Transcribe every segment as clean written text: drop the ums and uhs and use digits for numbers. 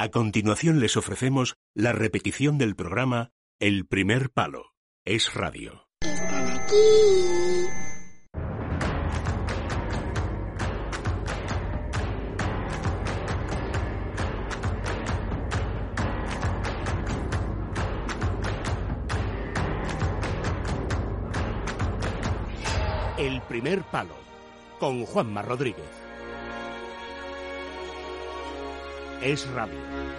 A continuación les ofrecemos la repetición del programa El Primer Palo. Es Radio. ¡Están aquí! El Primer Palo, con Juanma Rodríguez. Es Radio.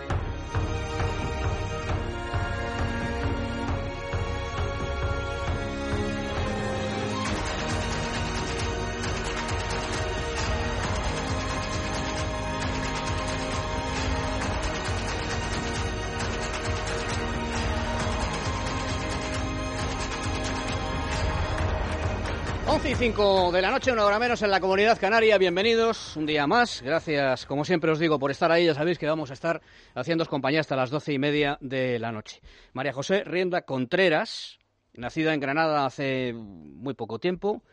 Y 5 de la noche, una hora menos en la Comunidad Canaria. Bienvenidos un día más. Gracias, como siempre os digo, por estar ahí. Ya sabéis que vamos a estar haciéndoos compañía hasta las 12:30 de la noche. María José Rienda Contreras, nacida en Granada hace muy poco tiempo,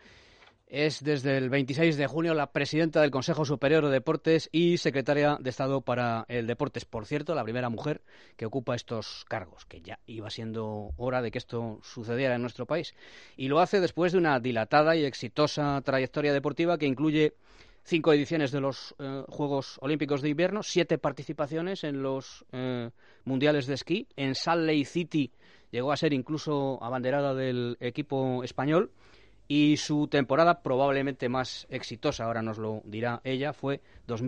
es desde el 26 de junio la presidenta del Consejo Superior de Deportes y secretaria de Estado para el Deportes. Por cierto, la primera mujer que ocupa estos cargos, que ya iba siendo hora de que esto sucediera en nuestro país. Y lo hace después de una dilatada y exitosa trayectoria deportiva que incluye 5 ediciones de los Juegos Olímpicos de Invierno, 7 participaciones en los Mundiales de Esquí. En Salt Lake City llegó a ser incluso abanderada del equipo español. Y su temporada probablemente más exitosa, ahora nos lo dirá ella, fue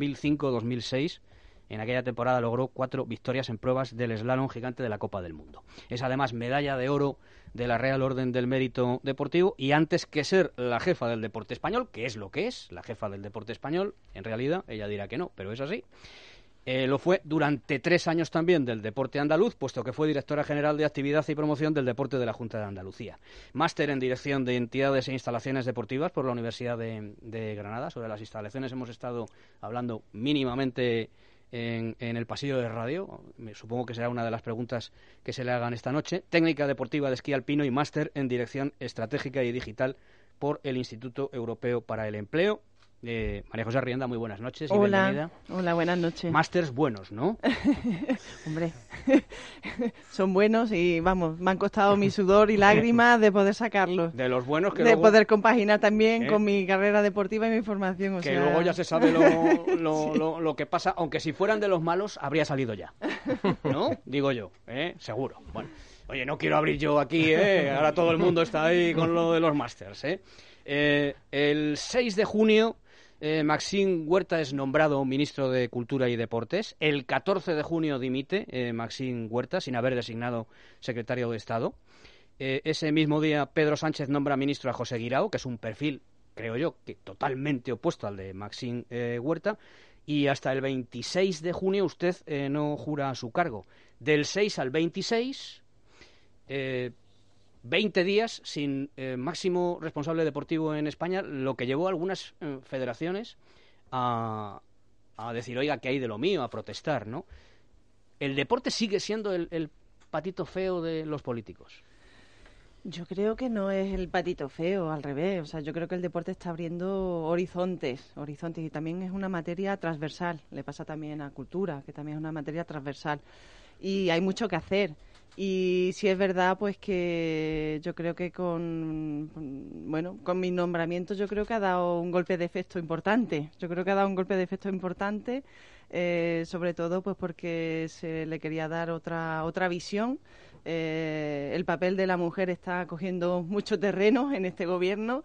2005-2006. En aquella temporada logró 4 victorias en pruebas del slalom gigante de la Copa del Mundo. Es además medalla de oro de la Real Orden del Mérito Deportivo y antes que ser la jefa del deporte español, que es lo que es, la jefa del deporte español, en realidad ella dirá que no, pero es así. Lo fue durante 3 años también del deporte andaluz, puesto que fue directora general de actividad y promoción del deporte de la Junta de Andalucía. Máster en dirección de entidades e instalaciones deportivas por la Universidad de Granada. Sobre las instalaciones hemos estado hablando mínimamente en el pasillo de radio. Supongo que será una de las preguntas que se le hagan esta noche. Técnica deportiva de esquí alpino y máster en dirección estratégica y digital por el Instituto Europeo para el Empleo. María José Rienda, muy buenas noches y bienvenida. Hola, buenas noches. Másters buenos, ¿no? Hombre, son buenos y vamos, me han costado mi sudor y lágrimas de poder sacarlos. De los buenos que de luego... poder compaginar también con mi carrera deportiva y mi formación. Que luego ya se sabe lo que pasa, aunque si fueran de los malos habría salido ya, ¿no? Digo yo, seguro. Bueno, oye, no quiero abrir yo aquí, ahora todo el mundo está ahí con lo de los Másters, el 6 de junio... Maxime Huerta es nombrado ministro de Cultura y Deportes. El 14 de junio dimite Maxime Huerta, sin haber designado secretario de Estado. Ese mismo día Pedro Sánchez nombra ministro a José Guirao, que es un perfil, creo yo, que totalmente opuesto al de Maxime Huerta. Y hasta el 26 de junio usted no jura su cargo. Del 6 al 26... 20 días sin máximo responsable deportivo en España, lo que llevó a algunas federaciones a decir, oiga, ¿qué hay de lo mío?, a protestar, ¿no? ¿El deporte sigue siendo el patito feo de los políticos? Yo creo que no es el patito feo, al revés. O sea, yo creo que el deporte está abriendo horizontes y también es una materia transversal. Le pasa también a cultura, que también es una materia transversal. Y hay mucho que hacer. Y sí es verdad, pues que yo creo que con mi nombramiento yo creo que ha dado un golpe de efecto importante. Sobre todo pues porque se le quería dar otra visión. El papel de la mujer está cogiendo mucho terreno en este gobierno.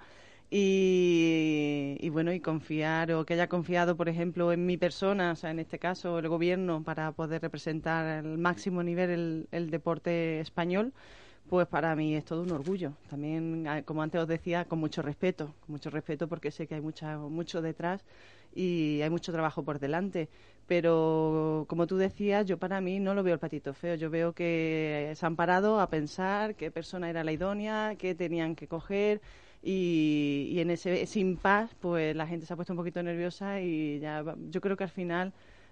Y confiar, o que haya confiado, por ejemplo, en mi persona, o sea, en este caso el gobierno, para poder representar al máximo nivel el deporte español, pues para mí es todo un orgullo. También, como antes os decía, con mucho respeto porque sé que hay mucho detrás y hay mucho trabajo por delante. Pero, como tú decías, yo para mí no lo veo el patito feo. Yo veo que se han parado a pensar qué persona era la idónea, qué tenían que coger. Y en ese impasse, pues la gente se ha puesto un poquito nerviosa y ya yo creo que al final,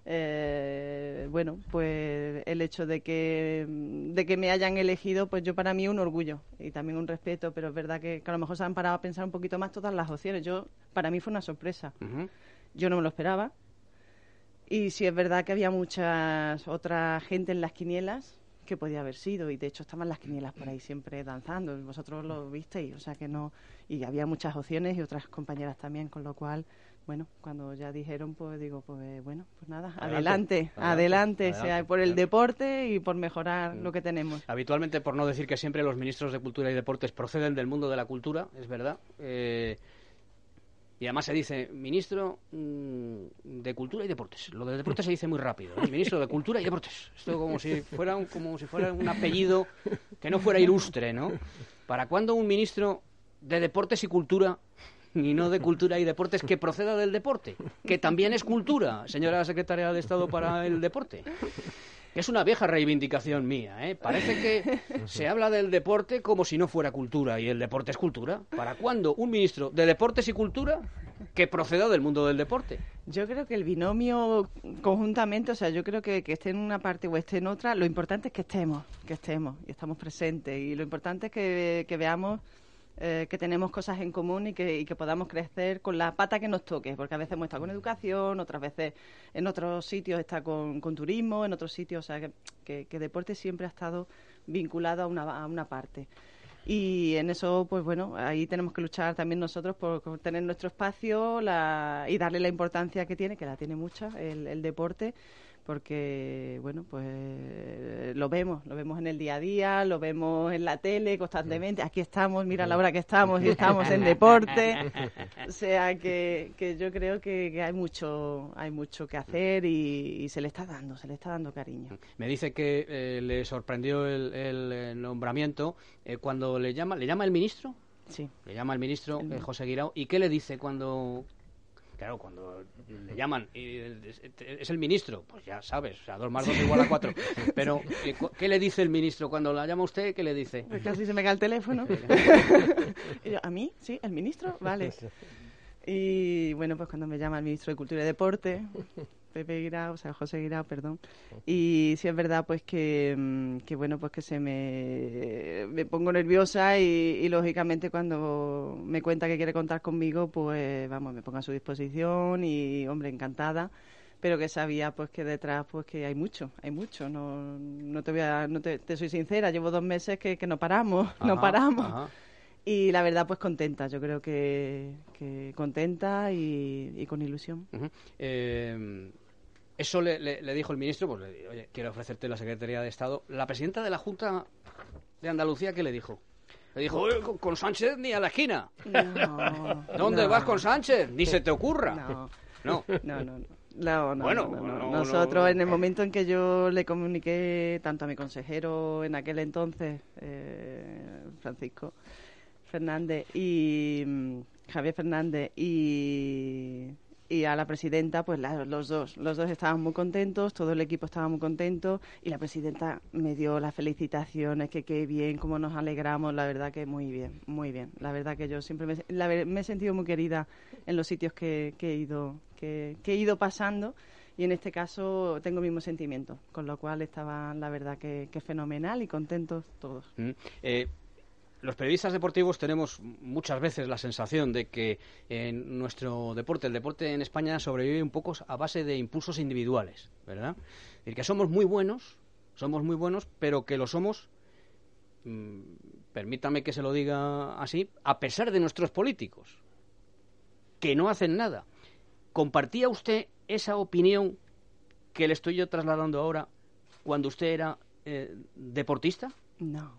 pues el hecho de que me hayan elegido, pues yo para mí un orgullo y también un respeto, pero es verdad que a lo mejor se han parado a pensar un poquito más todas las opciones. Para mí fue una sorpresa. Uh-huh. Yo no me lo esperaba. Y sí es verdad que había otra gente en las quinielas que podía haber sido, y de hecho estaban las quinielas por ahí siempre danzando, vosotros lo visteis, o sea que no, y había muchas opciones y otras compañeras también, con lo cual, bueno, cuando ya dijeron, pues digo, pues bueno, pues nada, adelante, sea por el deporte y por mejorar lo que tenemos. Habitualmente, por no decir que siempre, los ministros de Cultura y Deportes proceden del mundo de la cultura, es verdad. Y además se dice ministro de Cultura y Deportes. Lo de Deportes se dice muy rápido, ¿eh? Ministro de Cultura y Deportes. Esto como si fuera un apellido que no fuera ilustre, ¿no? ¿Para cuándo un ministro de Deportes y Cultura, y no de Cultura y Deportes, que proceda del deporte? Que también es cultura, señora secretaria de Estado para el Deporte. Es una vieja reivindicación mía, ¿eh? Parece que se habla del deporte como si no fuera cultura, y el deporte es cultura. ¿Para cuándo un ministro de Deportes y Cultura que proceda del mundo del deporte? Yo creo que el binomio conjuntamente, o sea, yo creo que esté en una parte o esté en otra, lo importante es que estemos y estamos presentes, y lo importante es que veamos que tenemos cosas en común y que podamos crecer con la pata que nos toque, porque a veces hemos estado con educación, otras veces en otros sitios está con turismo, en otros sitios, o sea, que deporte siempre ha estado vinculado a una parte. Y en eso, pues bueno, ahí tenemos que luchar también nosotros por tener nuestro espacio y darle la importancia que tiene, que la tiene mucha, el deporte, porque, bueno, pues lo vemos en el día a día, lo vemos en la tele constantemente. Aquí estamos, mira la hora que estamos y estamos en deporte. O sea, que yo creo que hay mucho que hacer y se le está dando cariño. Me dice que le sorprendió el nombramiento cuando le llama el ministro. Sí. Le llama el ministro José Guirao. ¿Y qué le dice cuando...? Claro, cuando le llaman y es el ministro, pues ya sabes, o sea, 2 más 2 igual a 4. Pero, ¿qué le dice el ministro cuando la llama usted? ¿Qué le dice? Pues casi se me cae el teléfono. Y yo, ¿a mí? ¿Sí? ¿El ministro? Vale. Y bueno, pues cuando me llama el ministro de Cultura y Deporte, José Guirao, perdón. Y sí es verdad, pues que bueno, pues que me pongo nerviosa y lógicamente cuando me cuenta que quiere contar conmigo, pues vamos, me pongo a su disposición y, hombre, encantada. Pero que sabía, pues, que detrás, pues, que hay mucho. No te soy sincera, llevo 2 meses que no paramos. Ajá. Y la verdad, pues contenta, yo creo que contenta y con ilusión. Uh-huh. Eso le dijo el ministro, pues le dijo, oye, quiero ofrecerte la Secretaría de Estado. La presidenta de la Junta de Andalucía, ¿qué le dijo? Le dijo, oye, con Sánchez ni a la esquina. No. ¿Dónde vas con Sánchez? Ni se te ocurra. No. Nosotros, en el momento en que yo le comuniqué tanto a mi consejero en aquel entonces, Francisco Fernández y Javier Fernández y a la presidenta, pues los dos estaban muy contentos, todo el equipo estaba muy contento, y la presidenta me dio las felicitaciones, que qué bien, cómo nos alegramos, la verdad que muy bien. La verdad que yo siempre me he sentido muy querida en los sitios que he ido pasando, y en este caso tengo el mismo sentimiento, con lo cual estaban, la verdad que fenomenal y contentos todos. Los periodistas deportivos tenemos muchas veces la sensación de que en nuestro deporte, el deporte en España, sobrevive un poco a base de impulsos individuales, ¿verdad? Es decir, que somos muy buenos, pero que lo somos, permítame que se lo diga así, a pesar de nuestros políticos, que no hacen nada. ¿Compartía usted esa opinión que le estoy yo trasladando ahora cuando usted era deportista? No.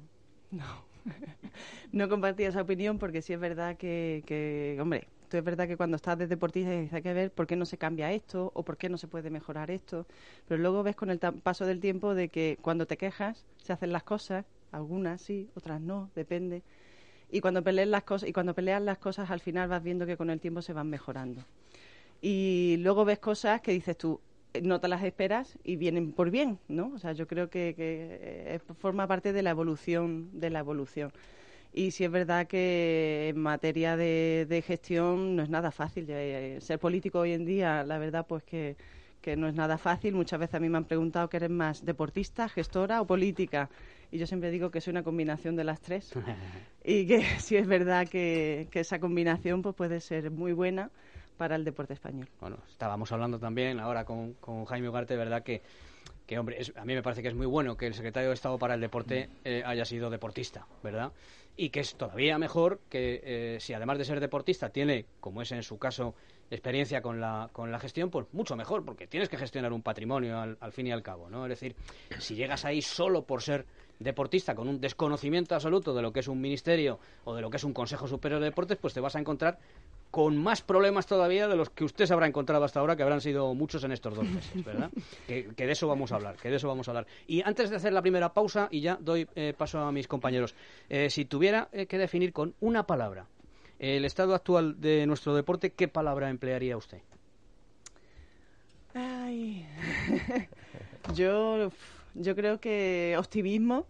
No compartía esa opinión, porque sí es verdad que hombre, es verdad que cuando estás de deportista hay que ver por qué no se cambia esto o por qué no se puede mejorar esto, pero luego ves con el paso del tiempo de que cuando te quejas se hacen las cosas, algunas sí, otras no, depende, y cuando peleas las cosas al final vas viendo que con el tiempo se van mejorando, y luego ves cosas que dices tú, no te las esperas y vienen por bien, ¿no? O sea, yo creo que forma parte de la evolución. Y sí es verdad que en materia de gestión no es nada fácil. Ser político hoy en día, la verdad, pues que no es nada fácil. Muchas veces a mí me han preguntado que eres más deportista, gestora o política. Y yo siempre digo que soy una combinación de las tres. Y que sí es verdad que esa combinación pues puede ser muy buena, para el deporte español. Bueno, estábamos hablando también ahora con Jaime Ugarte, ¿verdad? Que hombre, a mí me parece que es muy bueno que el secretario de Estado para el Deporte haya sido deportista, ¿verdad? Y que es todavía mejor que si además de ser deportista tiene, como es en su caso, experiencia con la gestión, pues mucho mejor, porque tienes que gestionar un patrimonio al fin y al cabo, ¿no? Es decir, si llegas ahí solo por ser deportista con un desconocimiento absoluto de lo que es un ministerio o de lo que es un Consejo Superior de Deportes, pues te vas a encontrar con más problemas todavía de los que usted se habrá encontrado hasta ahora, que habrán sido muchos en estos 2 meses, ¿verdad? Que de eso vamos a hablar, Y antes de hacer la primera pausa, y ya doy paso a mis compañeros, si tuviera que definir con una palabra el estado actual de nuestro deporte, ¿qué palabra emplearía usted? Ay. Yo creo que optimismo.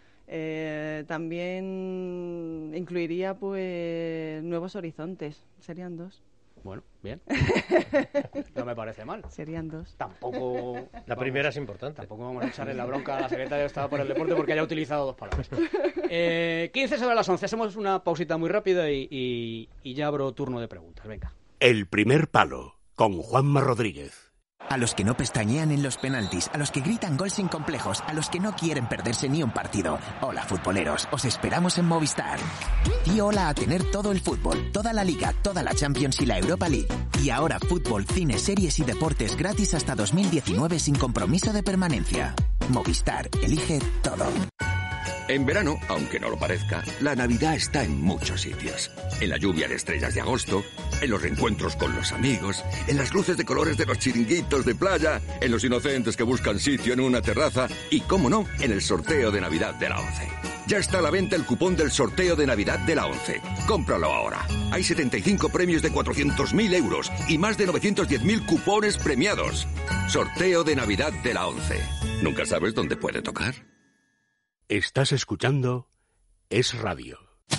También incluiría pues nuevos horizontes. Serían 2. Bueno, bien. No me parece mal. Serían 2. Tampoco... La primera es importante. Tampoco vamos a echarle la bronca a la secretaria de Estado por el Deporte porque haya utilizado 2 palabras. 15 sobre las 11. Hacemos una pausita muy rápida y ya abro turno de preguntas. Venga. El primer palo, con Juanma Rodríguez. A los que no pestañean en los penaltis, a los que gritan gol sin complejos, a los que no quieren perderse ni un partido. Hola, futboleros, os esperamos en Movistar. Y hola a tener todo el fútbol, toda la Liga, toda la Champions y la Europa League. Y ahora fútbol, cine, series y deportes gratis hasta 2019 sin compromiso de permanencia. Movistar, elige todo. En verano, aunque no lo parezca, la Navidad está en muchos sitios. En la lluvia de estrellas de agosto, en los reencuentros con los amigos, en las luces de colores de los chiringuitos de playa, en los inocentes que buscan sitio en una terraza y, cómo no, en el sorteo de Navidad de la ONCE. Ya está a la venta el cupón del sorteo de Navidad de la ONCE. Cómpralo ahora. Hay 75 premios de 400.000 euros y más de 910.000 cupones premiados. Sorteo de Navidad de la ONCE. ¿Nunca sabes dónde puede tocar? Estás escuchando Es Radio.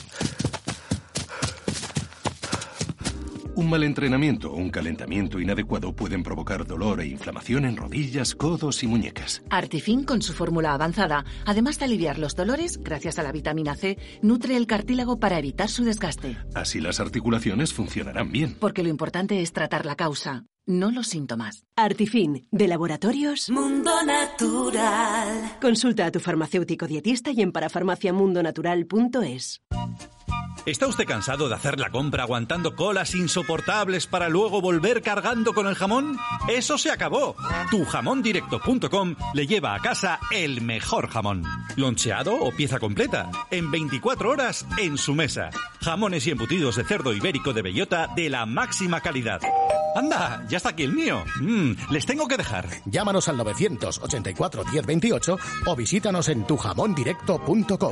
Un mal entrenamiento o un calentamiento inadecuado pueden provocar dolor e inflamación en rodillas, codos y muñecas. Artifin, con su fórmula avanzada, además de aliviar los dolores, gracias a la vitamina C, nutre el cartílago para evitar su desgaste. Así las articulaciones funcionarán bien. Porque lo importante es tratar la causa, no los síntomas. Artifin, de Laboratorios Mundo Natural. Consulta a tu farmacéutico dietista y en parafarmaciamundonatural.es. ¿Está usted cansado de hacer la compra aguantando colas insoportables para luego volver cargando con el jamón? ¡Eso se acabó! Tujamondirecto.com le lleva a casa el mejor jamón. Loncheado o pieza completa. En 24 horas en su mesa. Jamones y embutidos de cerdo ibérico de bellota de la máxima calidad. ¡Anda! ¡Ya está aquí el mío! Les tengo que dejar. Llámanos al 984 1028 o visítanos en tujamondirecto.com.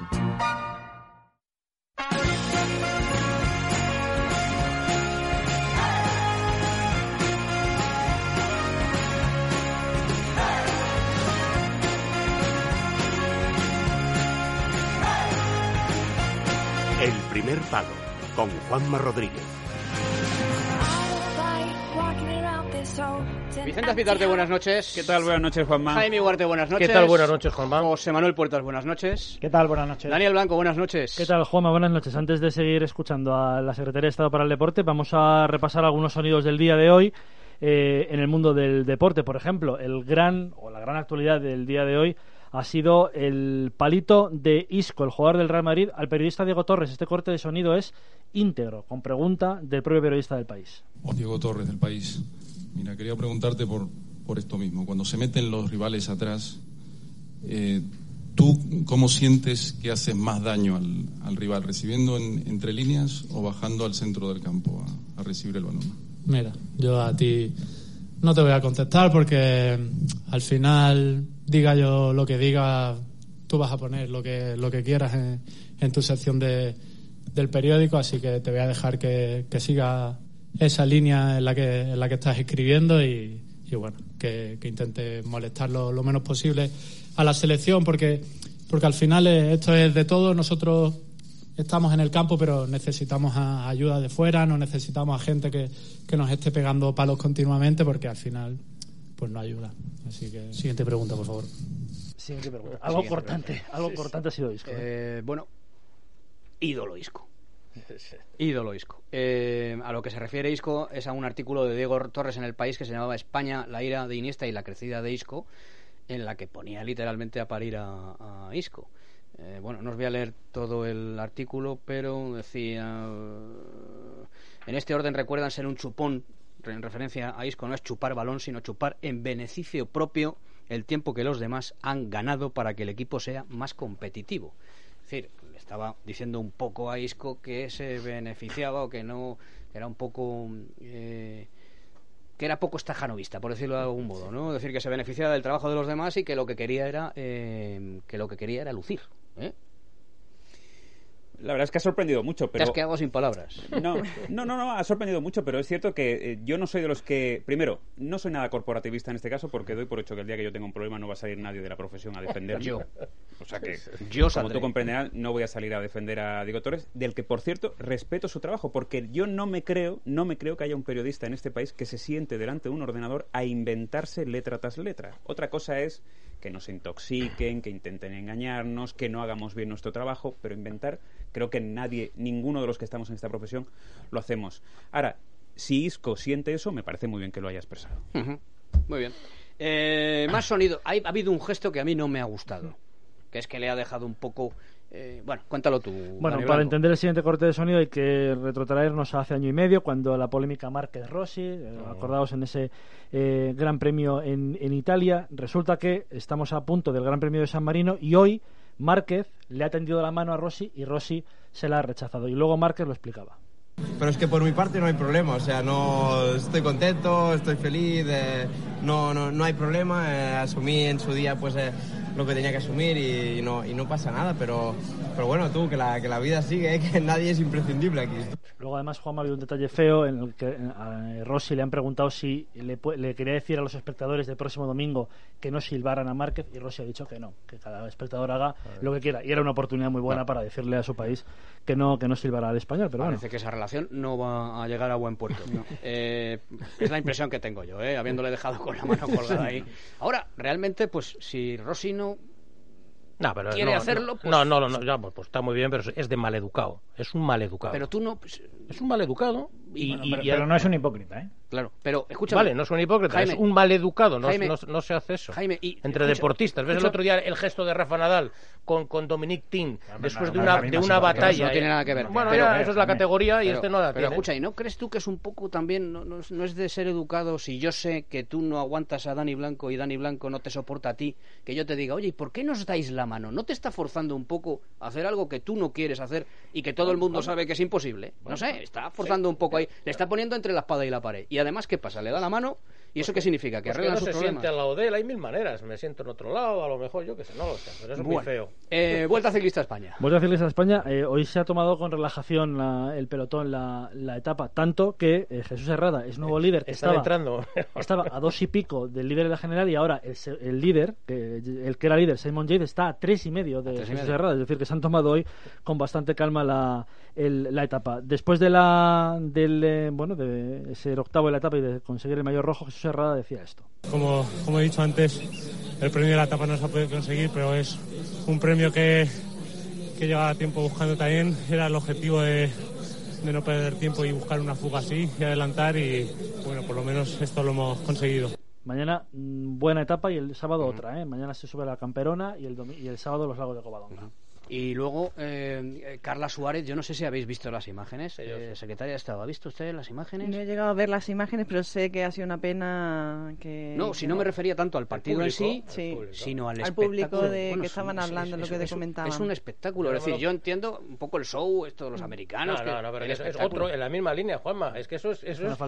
El primer palo, con Juanma Rodríguez. Vicente Azpitarte, buenas noches. ¿Qué tal? Buenas noches, Juanma. Jaime Ugarte, buenas noches. ¿Qué tal? Buenas noches, Juanma. José Manuel Puertas, buenas noches. ¿Qué tal? Buenas noches. Daniel Blanco, buenas noches. ¿Qué tal, Juanma? Buenas noches. Antes de seguir escuchando a la Secretaría de Estado para el Deporte, vamos a repasar algunos sonidos del día de hoy en el mundo del deporte. Por ejemplo, la gran actualidad del día de hoy ha sido el palito de Isco, el jugador del Real Madrid, al periodista Diego Torres. Este corte de sonido es íntegro, con pregunta del propio periodista del País. Diego Torres, del País. Mira, quería preguntarte por esto mismo. Cuando se meten los rivales atrás, ¿tú cómo sientes que haces más daño al rival? ¿Recibiendo entre líneas o bajando al centro del campo a recibir el balón? Mira, yo a ti no te voy a contestar porque al final, diga yo lo que diga, tú vas a poner lo que quieras en tu sección del periódico, así que te voy a dejar que siga esa línea en la que estás escribiendo y bueno, que intentes molestar lo menos posible a la selección porque al final esto es de todo. Nosotros estamos en el campo, pero necesitamos ayuda de fuera, no necesitamos a gente que nos esté pegando palos continuamente porque al final pues no ayuda. Así que siguiente pregunta, por favor. Siguiente pregunta. Algo cortante ha sido Isco. Bueno, ídolo Isco. Ídolo Isco. A lo que se refiere Isco es a un artículo de Diego Torres en El País que se llamaba España, la ira de Iniesta y la crecida de Isco, en la que ponía literalmente a parir a Isco. Bueno, no os voy a leer todo el artículo, pero decía: en este orden recuerdan ser un chupón, en referencia a Isco, no es chupar balón, sino chupar en beneficio propio el tiempo que los demás han ganado para que el equipo sea más competitivo. Es decir, le estaba diciendo un poco a Isco que se beneficiaba o que no, que era un poco que era poco estajanovista, por decirlo de algún modo, ¿no? Es decir, que se beneficiaba del trabajo de los demás y que lo que quería era lucir, ¿eh? La verdad es que ha sorprendido mucho, pero... Te has quedado sin palabras. No, ha sorprendido mucho, pero es cierto que yo no soy de los que... Primero, no soy nada corporativista en este caso, porque doy por hecho que el día que yo tenga un problema no va a salir nadie de la profesión a defenderme. Yo. O sea que, como tú comprenderás, no voy a salir a defender a Diego Torres, del que, por cierto, respeto su trabajo, porque yo no me creo que haya un periodista en este país que se siente delante de un ordenador a inventarse letra tras letra. Otra cosa es que nos intoxiquen, que intenten engañarnos, que no hagamos bien nuestro trabajo, pero inventar, creo que ninguno de los que estamos en esta profesión lo hacemos. Ahora, si Isco siente eso, me parece muy bien que lo haya expresado. Muy bien. Más sonido. Ha habido un gesto que a mí no me ha gustado, que es que le ha dejado un poco... bueno, cuéntalo tú. Bueno, para entender el siguiente corte de sonido hay que retrotraernos a hace año y medio, cuando la polémica Márquez-Rossi, acordaos en ese Gran Premio en Italia. Resulta que estamos a punto del Gran Premio de San Marino y hoy Márquez le ha tendido la mano a Rossi y Rossi se la ha rechazado. Y luego Márquez lo explicaba. Pero es que por mi parte no hay problema, o sea, no estoy contento, estoy feliz, no hay problema, asumí en su día pues lo que tenía que asumir y no pasa nada, pero bueno, tú, que la vida sigue, que nadie es imprescindible aquí. Luego además, Juanma, ha habido un detalle feo en el que a Rossi le han preguntado si le quería decir a los espectadores del próximo domingo que no silbaran a Márquez, y Rossi ha dicho que no, que cada espectador haga lo que quiera, y era una oportunidad muy buena para decirle a su país que no silbara al español, pero parece que esa relación no va a llegar a buen puerto. Es la impresión que tengo yo, habiéndole dejado con la mano colgada ahí. Ahora, realmente, pues si Rossi no pero quiere hacerlo, pues... No, pues está muy bien, pero es de maleducado. Es un maleducado. Pero tú no... Pues... Es un maleducado pero no es un hipócrita, ¿eh? Claro, pero escúchame. Vale, no es un hipócrita, Jaime, es un maleducado, Jaime, no se hace eso. Jaime, entre deportistas. ¿Ves el otro día el gesto de Rafa Nadal con Dominic Thiem después de una batalla? No tiene nada que ver. Bueno, eso es la categoría y este no la tiene. Pero escucha, ¿y no crees tú que es un poco también, no es de ser educado, si yo sé que tú no aguantas a Dani Blanco y Dani Blanco no te soporta a ti, que yo te diga, oye, ¿y por qué nos dais la mano? ¿No te está forzando un poco a hacer algo que tú no quieres hacer y que todo el mundo sabe que es imposible? No sé, está forzando un poco ahí, le está poniendo entre la espada y la pared. Y además, ¿qué pasa? Le da la mano y ¿eso qué significa? Que arregla sus problemas. No se siente al lado de él, hay mil maneras. Me siento en otro lado, a lo mejor, yo qué sé, no lo sé, pero eso es muy feo. Vuelta Ciclista a España. Vuelta Ciclista a España. Hoy se ha tomado con relajación el pelotón la etapa, tanto que Jesús Herrada es nuevo líder. Estaba a 2 y pico del líder de la general y ahora el líder, el que era líder, Simon Yates, está a 3,5 de Jesús Herrada. Es decir, que se han tomado hoy con bastante calma la etapa. Después de ser octavo de la etapa y de conseguir el maillot rojo, Jesús Herrada decía esto. Como he dicho antes, el premio de la etapa no se ha podido conseguir, pero es un premio que llevaba tiempo buscando también. Era el objetivo de no perder tiempo y buscar una fuga así y adelantar, y bueno, por lo menos esto lo hemos conseguido. Mañana buena etapa y el sábado otra, Mañana se sube a la Camperona y el sábado los lagos de Covadonga. Y luego, Carla Suárez, yo no sé si habéis visto las imágenes, secretaria de Estado, ¿ha visto usted las imágenes? No he llegado a ver las imágenes, pero sé que ha sido una pena que... No, si no me refería tanto al partido en sí, sino al público que estaban hablando, lo que te comentaba. Es un espectáculo, es decir, yo entiendo un poco el show, esto de los americanos... No, pero es otro, en la misma línea, Juanma, es que eso es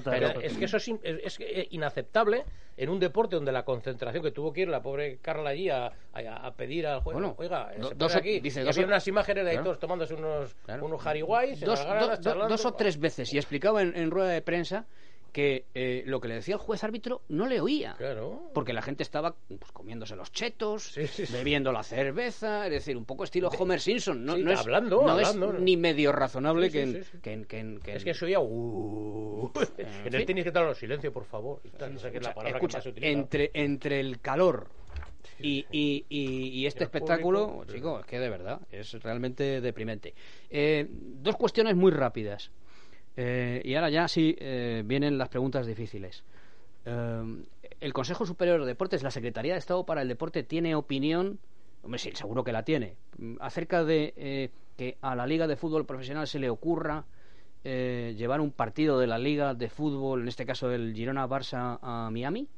inaceptable en un deporte donde la concentración que tuvo que ir la pobre Carla allí a pedir al juez, oiga, se pone aquí... Y había unas imágenes de ahí todos tomándose unos jariguays dos o tres veces, y explicaba en rueda de prensa que lo que le decía el juez árbitro no le oía, porque la gente estaba comiéndose los chetos, bebiendo la cerveza, es decir, un poco estilo Homer Simpson, no es ni medio razonable que es que eso ya en el tenis que tal, silencio por favor, no sé qué es la palabra que más se utiliza. Entre el calor Y este espectáculo, chicos, es que de verdad es realmente deprimente. Dos cuestiones muy rápidas. Y ahora ya sí vienen las preguntas difíciles. El Consejo Superior de Deportes, la Secretaría de Estado para el Deporte, ¿tiene opinión? Hombre, sí, seguro que la tiene. Acerca de que a la Liga de Fútbol Profesional se le ocurra llevar un partido de la Liga de Fútbol, en este caso el Girona-Barça, a Miami.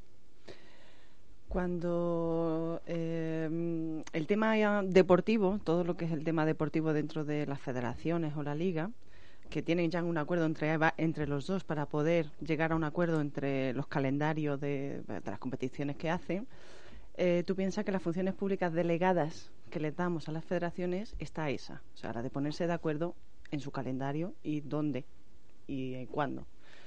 Cuando el tema deportivo, todo lo que es el tema deportivo dentro de las federaciones o la liga, que tienen ya un acuerdo entre los dos para poder llegar a un acuerdo entre los calendarios de las competiciones que hacen, tú piensas que las funciones públicas delegadas que le damos a las federaciones está esa, o sea, la de ponerse de acuerdo en su calendario y dónde y cuándo.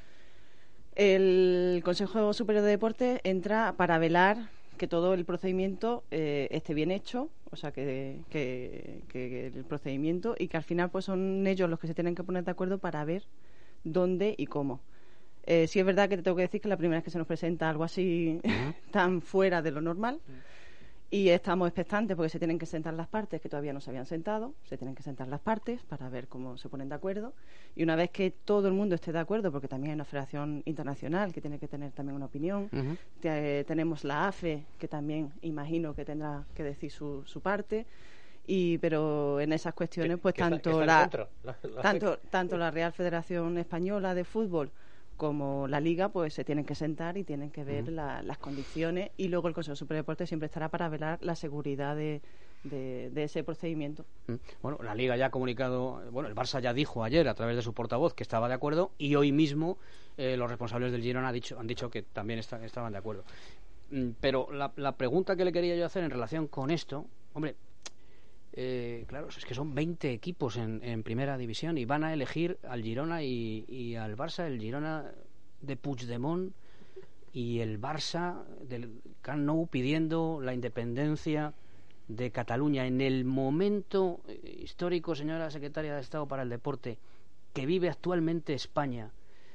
El Consejo Superior de Deportes entra para velar que todo el procedimiento esté bien hecho, o sea, que el procedimiento, y que al final pues son ellos los que se tienen que poner de acuerdo para ver dónde y cómo. Sí es verdad que te tengo que decir que la primera vez que se nos presenta algo así tan fuera de lo normal, y estamos expectantes porque se tienen que sentar las partes que todavía no se habían sentado, se tienen que sentar las partes para ver cómo se ponen de acuerdo, y una vez que todo el mundo esté de acuerdo, porque también hay una federación internacional que tiene que tener también una opinión, tenemos la AFE que también imagino que tendrá que decir su parte, pero en esas cuestiones pues tanto la Real Federación Española de Fútbol como la Liga pues se tienen que sentar y tienen que ver las condiciones, y luego el Consejo Superior de Deportes siempre estará para velar la seguridad de ese procedimiento. Bueno, la Liga ya ha comunicado, bueno, el Barça ya dijo ayer a través de su portavoz que estaba de acuerdo, y hoy mismo los responsables del Girona han dicho que también estaban de acuerdo. Pero la pregunta que le quería yo hacer en relación con esto, hombre, claro, es que son 20 equipos en primera división y van a elegir al Girona y al Barça, el Girona de Puigdemont y el Barça del Camp Nou pidiendo la independencia de Cataluña. En el momento histórico, señora secretaria de Estado para el Deporte, que vive actualmente España,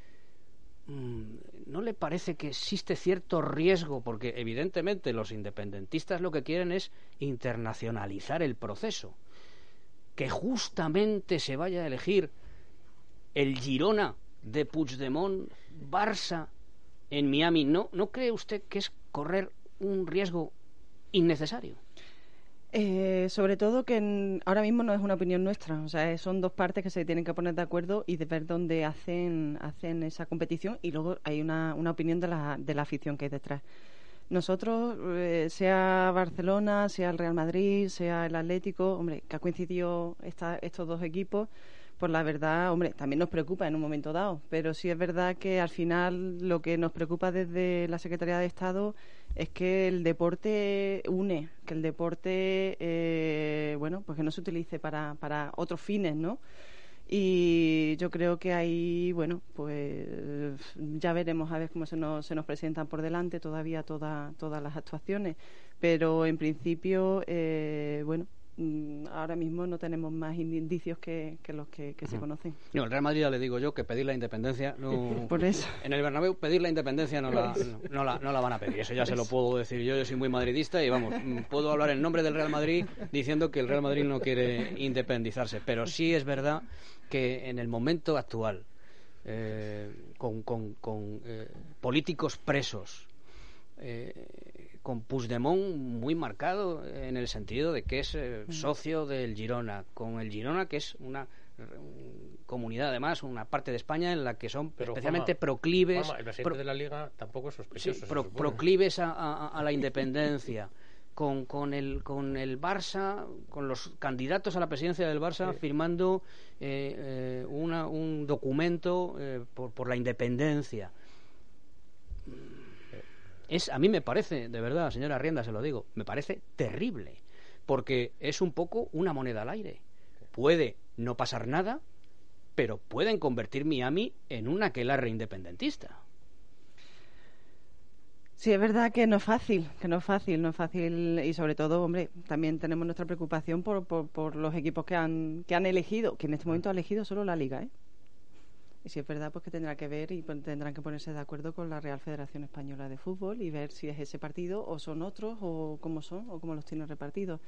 ¿no le parece que existe cierto riesgo? Porque evidentemente los independentistas lo que quieren es internacionalizar el proceso. Que justamente se vaya a elegir el Girona de Puigdemont, Barça en Miami. ¿No cree usted que es correr un riesgo innecesario? Sobre todo que ahora mismo no es una opinión nuestra, o sea, son dos partes que se tienen que poner de acuerdo y de ver dónde hacen esa competición, y luego hay una opinión de la afición que hay detrás. Nosotros, sea Barcelona, sea el Real Madrid, sea el Atlético, hombre, que ha coincidido estos dos equipos, pues la verdad, hombre, también nos preocupa en un momento dado, pero sí es verdad que al final lo que nos preocupa desde la Secretaría de Estado es que el deporte une, que el deporte, bueno, pues que no se utilice para otros fines, ¿no? Y yo creo que ahí, bueno, pues ya veremos a ver cómo se nos presentan por delante todavía todas las actuaciones, pero en principio, bueno, ahora mismo no tenemos más indicios que los que se conocen. No, el Real Madrid, ya le digo yo, que pedir la independencia no... Por eso. En el Bernabéu pedir la independencia no la van a pedir, eso ya se lo puedo decir yo soy muy madridista y vamos, puedo hablar en nombre del Real Madrid diciendo que el Real Madrid no quiere independizarse, pero sí es verdad que en el momento actual, con políticos presos, con Puigdemont muy marcado en el sentido de que es socio del Girona, con el Girona, que es una comunidad, además, una parte de España en la que son especialmente proclives. El presidente de la Liga tampoco es sospechoso. Sí, proclives a la independencia. Con el Barça, con los candidatos a la presidencia del Barça, firmando un documento por la independencia. A mí me parece, de verdad, señora Arrienda, se lo digo, me parece terrible, porque es un poco una moneda al aire. Puede no pasar nada, pero pueden convertir Miami en un aquelarre independentista. Sí, es verdad que no es fácil, y sobre todo, hombre, también tenemos nuestra preocupación por los equipos que han elegido, que en este momento ha elegido solo la Liga, Y si es verdad, pues que tendrá que ver y tendrán que ponerse de acuerdo con la Real Federación Española de Fútbol y ver si es ese partido o son otros o cómo son o cómo los tienen repartidos.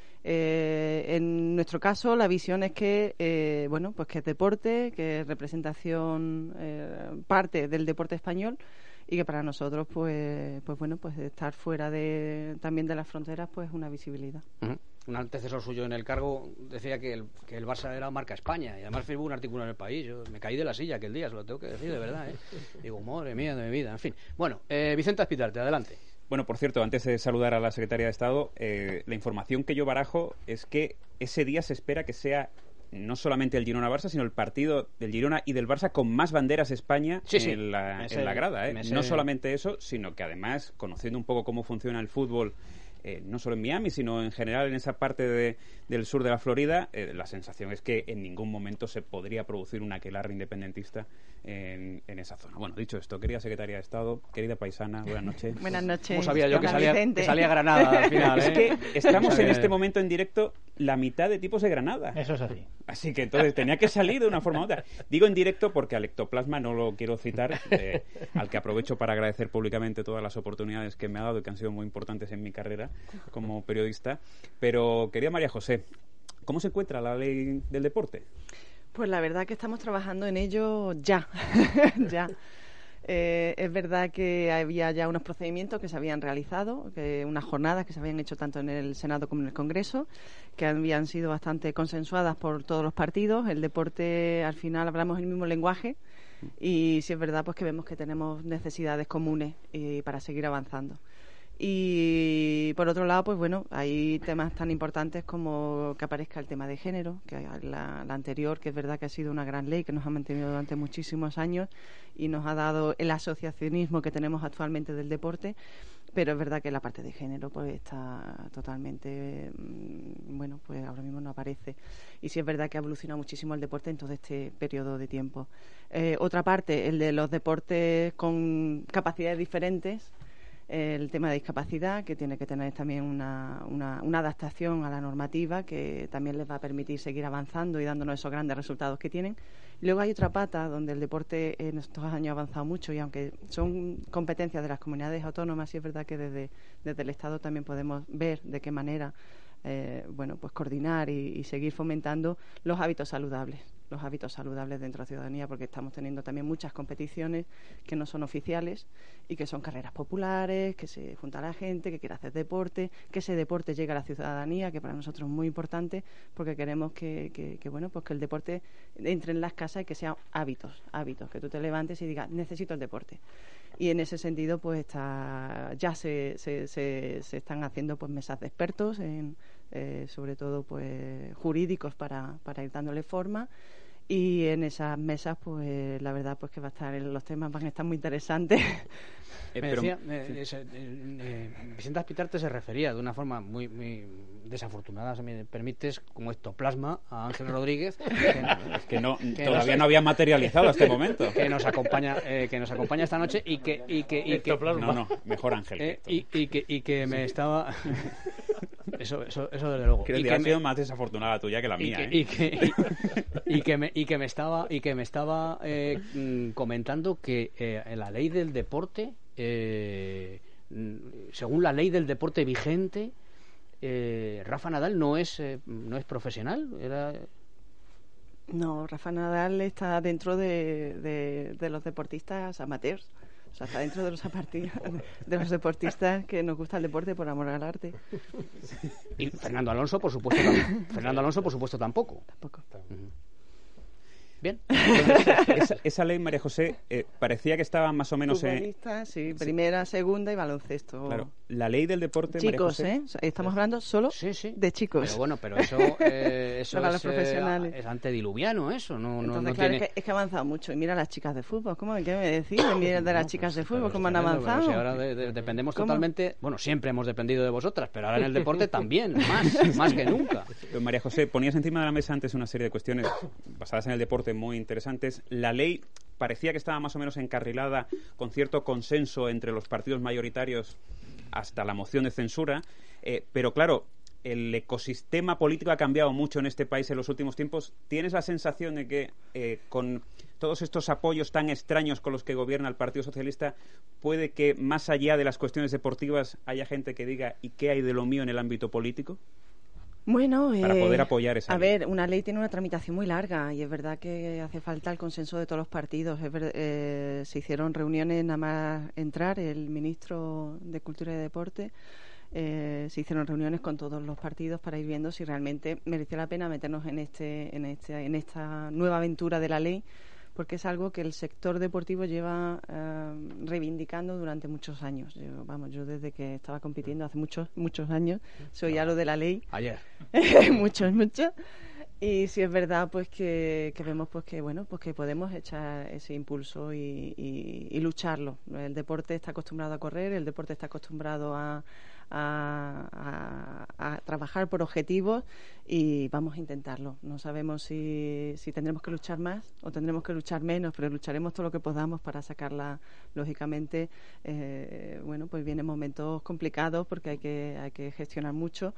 En nuestro caso, la visión es que, bueno, pues que es deporte, que es representación, parte del deporte español, y que para nosotros, pues bueno, pues estar fuera también de las fronteras, pues una visibilidad. Un antecesor suyo en el cargo decía que el Barça era marca España, y además firmó un artículo en El País. Yo me caí de la silla aquel día, se lo tengo que decir de verdad, ¿eh? Digo, madre mía de mi vida, en fin. Bueno, Vicente Azpitarte, adelante. Bueno, por cierto, antes de saludar a la Secretaria de Estado, la información que yo barajo es que ese día se espera que sea no solamente el Girona-Barça, sino el partido del Girona y del Barça con más banderas España en la grada. No solamente eso, sino que además, conociendo un poco cómo funciona el fútbol, no solo en Miami, sino en general en esa parte del sur de la Florida, la sensación es que en ningún momento se podría producir un aquelarre independentista en esa zona. Bueno, dicho esto, querida Secretaria de Estado, querida paisana, buenas noches. Buenas noches. ¿Cómo sabía yo que salía Granada al final? Es que estamos en este momento en directo la mitad de tipos de Granada. Eso es así. Así que entonces tenía que salir de una forma u otra. Digo en directo porque al Ectoplasma no lo quiero citar, al que aprovecho para agradecer públicamente todas las oportunidades que me ha dado y que han sido muy importantes en mi carrera como periodista. Pero, querida María José, ¿cómo se encuentra la ley del deporte? Pues la verdad que estamos trabajando en ello ya. Ya. Es verdad que había ya unos procedimientos que se habían realizado, unas jornadas que se habían hecho tanto en el Senado como en el Congreso, que habían sido bastante consensuadas por todos los partidos. El deporte, al final, hablamos el mismo lenguaje y sí es verdad pues que vemos que tenemos necesidades comunes para seguir avanzando. Y por otro lado, pues bueno, hay temas tan importantes como que aparezca el tema de género, que la anterior, que es verdad que ha sido una gran ley que nos ha mantenido durante muchísimos años y nos ha dado el asociacionismo que tenemos actualmente del deporte, pero es verdad que la parte de género pues está totalmente, bueno, pues ahora mismo no aparece. Y sí es verdad que ha evolucionado muchísimo el deporte en todo este periodo de tiempo. Otra parte, el de los deportes con capacidades diferentes, el tema de discapacidad, que tiene que tener también una adaptación a la normativa que también les va a permitir seguir avanzando y dándonos esos grandes resultados que tienen. Luego hay otra pata donde el deporte en estos años ha avanzado mucho y aunque son competencias de las comunidades autónomas, sí es verdad que desde el Estado también podemos ver de qué manera bueno, pues coordinar y seguir fomentando los hábitos saludables dentro de la ciudadanía, porque estamos teniendo también muchas competiciones que no son oficiales y que son carreras populares, que se junta la gente, que quiere hacer deporte, que ese deporte llegue a la ciudadanía, que para nosotros es muy importante, porque queremos que bueno, pues que el deporte entre en las casas y que sean hábitos, que tú te levantes y digas, necesito el deporte. Y en ese sentido, pues ya se están haciendo pues mesas de expertos, sobre todo pues jurídicos para ir dándole forma. Y en esas mesas, pues la verdad pues que los temas van a estar muy interesantes. Vicente Azpitarte se refería de una forma muy, muy desafortunada, si me permites, como Ectoplasma, a Ángel Rodríguez, que todavía no había materializado hasta este momento, que nos acompaña esta noche y que no, mejor Ángel, y que me estaba eso desde luego, creo que ha sido más desafortunada tuya que la mía, y que me estaba comentando que la ley del deporte, según la ley del deporte vigente, Rafa Nadal no es profesional. No, Rafa Nadal está dentro de los deportistas amateurs. O sea, está dentro de los deportistas que nos gusta el deporte por amor al arte. Y Fernando Alonso, por supuesto, tampoco. Bien. Entonces, esa ley, María José, parecía que estaba más o menos futbolistas, sí, primera, segunda y baloncesto. Claro, la ley del deporte, chicos, María José, estamos hablando solo de chicos. Pero bueno, eso para los profesionales. Es antediluviano, eso. Entonces, no claro, tiene... es que ha avanzado mucho. Y mira las chicas de fútbol, ¿qué me decís? Mira de las chicas de fútbol, cómo han avanzado. Si ahora dependemos totalmente, bueno, siempre hemos dependido de vosotras, pero ahora en el deporte también, más que nunca. Pero María José, ponías encima de la mesa antes una serie de cuestiones basadas en el deporte muy interesantes. La ley parecía que estaba más o menos encarrilada con cierto consenso entre los partidos mayoritarios hasta la moción de censura, pero claro, el ecosistema político ha cambiado mucho en este país en los últimos tiempos. ¿Tienes la sensación de que con todos estos apoyos tan extraños con los que gobierna el Partido Socialista, puede que más allá de las cuestiones deportivas haya gente que diga ¿y qué hay de lo mío en el ámbito político? Bueno, para poder apoyar esa ley. A ver, una ley tiene una tramitación muy larga y es verdad que hace falta el consenso de todos los partidos. Se hicieron reuniones nada más entrar el ministro de Cultura y Deporte. Se hicieron reuniones con todos los partidos para ir viendo si realmente merecía la pena meternos en esta nueva aventura de la ley, porque es algo que el sector deportivo lleva reivindicando durante muchos años. Yo desde que estaba compitiendo hace muchos años soy lo de la ley. Ayer. muchos. Y sí es verdad pues que vemos pues que podemos echar ese impulso y lucharlo. El deporte está acostumbrado a correr, el deporte está acostumbrado a trabajar por objetivos y vamos a intentarlo. No sabemos si tendremos que luchar más o tendremos que luchar menos, pero lucharemos todo lo que podamos para sacarla. Lógicamente, pues vienen momentos complicados porque hay que gestionar mucho,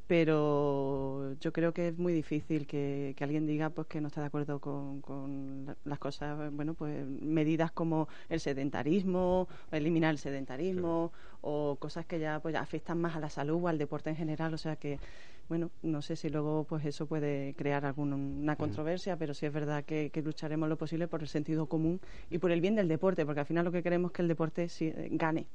pero yo creo que es muy difícil que alguien diga pues que no está de acuerdo con las cosas, pues medidas como el sedentarismo, eliminar el sedentarismo, o cosas que ya pues afectan más a la salud o al deporte en general. O sea que no sé si luego pues eso puede crear alguna controversia, pero sí es verdad que lucharemos lo posible por el sentido común y por el bien del deporte, porque al final lo que queremos es que el deporte gane.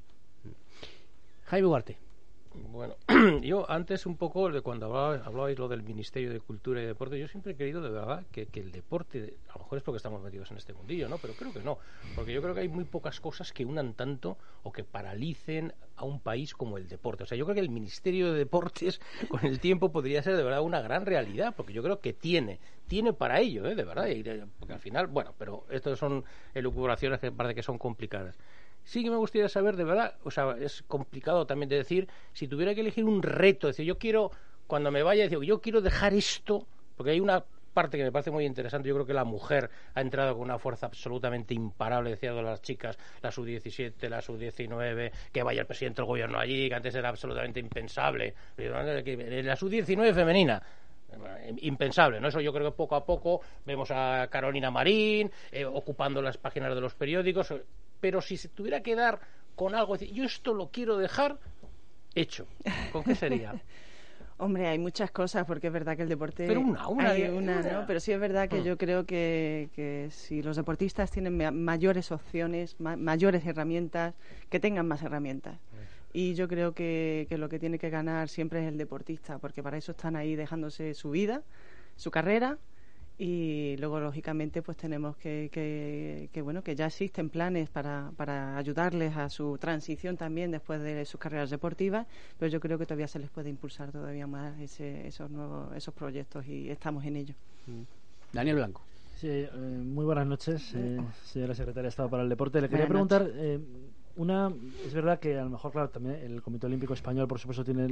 Jaime Ugarte. Bueno, yo antes un poco de cuando hablabais lo del Ministerio de Cultura y Deporte, yo siempre he creído de verdad que el deporte, a lo mejor es porque estamos metidos en este mundillo, ¿no? Pero creo que no, porque yo creo que hay muy pocas cosas que unan tanto o que paralicen a un país como el deporte. O sea, yo creo que el Ministerio de Deportes con el tiempo podría ser de verdad una gran realidad, porque yo creo que tiene para ello, de verdad, porque al final, pero estas son elucubraciones que parece que son complicadas. Sí que me gustaría saber, de verdad, o sea, es complicado también de decir, si tuviera que elegir un reto, decir, yo quiero, cuando me vaya, decir, yo quiero dejar esto, porque hay una parte que me parece muy interesante. Yo creo que la mujer ha entrado con una fuerza absolutamente imparable, decía de las chicas, la sub-17, la sub-19, que vaya el presidente del gobierno allí, que antes era absolutamente impensable, la sub-19 femenina, impensable, ¿no? Eso yo creo que poco a poco vemos a Carolina Marín ocupando las páginas de los periódicos. Pero si se tuviera que dar con algo, decir, yo esto lo quiero dejar hecho, ¿con qué sería? Hombre, hay muchas cosas, porque es verdad que el deporte... Pero una. ¿no? Pero sí es verdad que yo creo que si los deportistas tienen mayores opciones, mayores herramientas, que tengan más herramientas. Y yo creo que lo que tiene que ganar siempre es el deportista, porque para eso están ahí dejándose su vida, su carrera. Y luego, lógicamente, pues tenemos que ya existen planes para ayudarles a su transición también después de sus carreras deportivas, pero yo creo que todavía se les puede impulsar todavía más esos proyectos y estamos en ello. Daniel Blanco. Sí, muy buenas noches, señora secretaria de Estado para el Deporte. Le quería preguntar, es verdad que a lo mejor, claro, también el Comité Olímpico Español, por supuesto, tiene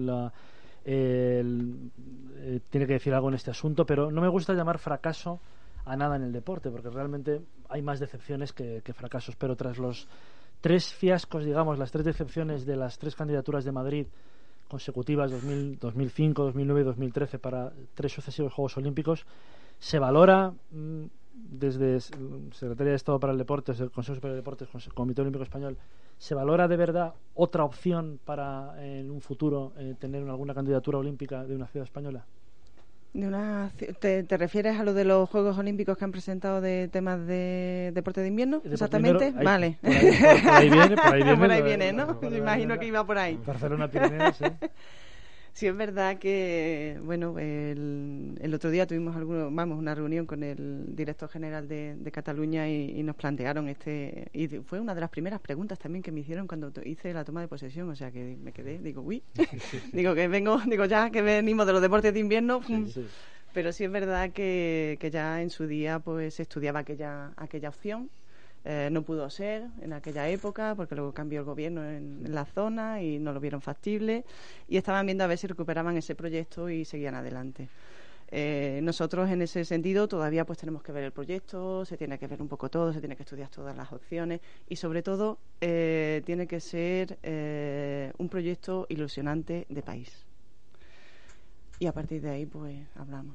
tiene que decir algo en este asunto, pero no me gusta llamar fracaso a nada en el deporte, porque realmente hay más decepciones que fracasos. Pero tras los 3 fiascos, digamos, las 3 decepciones de las 3 candidaturas de Madrid consecutivas, 2005, 2009 y 2013, para 3 sucesivos Juegos Olímpicos, se valora desde Secretaría de Estado para el Deporte, desde el Consejo Superior de Deportes, Comité Olímpico Español, ¿se valora de verdad otra opción para en un futuro tener alguna candidatura olímpica de una ciudad española? ¿Te refieres a lo de los Juegos Olímpicos que han presentado de temas de deporte de invierno? ¿Exactamente? Vale. Por ahí viene. Por ahí viene, ¿no? Me imagino que iba por ahí. Barcelona, Pirineos, sí. Sí, es verdad que, el otro día tuvimos una reunión con el director general de Cataluña y nos plantearon y fue una de las primeras preguntas también que me hicieron cuando hice la toma de posesión, o sea que me quedé, ya que venimos de los deportes de invierno, sí. Pero sí es verdad que ya en su día pues se estudiaba aquella opción. No pudo ser en aquella época porque luego cambió el gobierno en la zona y no lo vieron factible y estaban viendo a ver si recuperaban ese proyecto y seguían adelante. Nosotros en ese sentido todavía pues tenemos que ver el proyecto, se tiene que ver un poco todo, se tiene que estudiar todas las opciones y sobre todo tiene que ser un proyecto ilusionante de país. y a partir de ahí pues hablamos.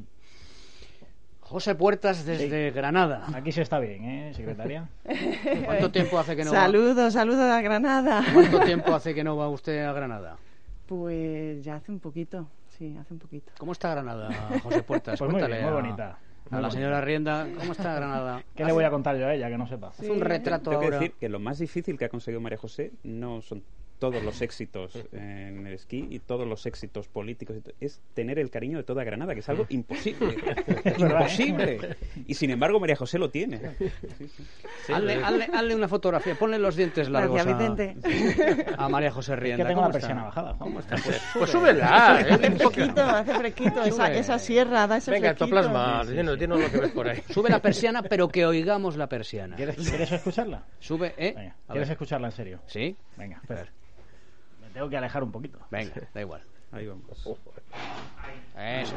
José Puertas desde Granada. Aquí se está bien, secretaria. ¿Cuánto tiempo hace que no Saludos a Granada. ¿Cuánto tiempo hace que no va usted a Granada? Pues ya hace un poquito, sí, hace un poquito. ¿Cómo está Granada, José Puertas? Pues muy bien, muy bonita. A la señora Rienda, ¿cómo está Granada? ¿Qué le voy a contar yo a ella que no sepa? Hace un retrato Tengo ahora. que decir que lo más difícil que ha conseguido María José no son todos los éxitos en el esquí y todos los éxitos políticos, es tener el cariño de toda Granada, que es algo imposible. Imposible. Y sin embargo María José lo tiene. Sí. Hazle una fotografía, ponle los dientes largos a María José Rienda. Es que tengo la persiana bajada. ¿Cómo está? Pues súbela. Hace fresquito, hace fresquito. Esa sierra da ese Venga, fresquito. ectoplasma, dinos lo que ves por ahí. Sube la persiana, pero que oigamos la persiana. ¿Quieres escucharla? Sube, Venga, ¿quieres escucharla en serio? Sí. Venga, espera. Me tengo que alejar un poquito. Venga, da igual. Ahí vamos. Eso.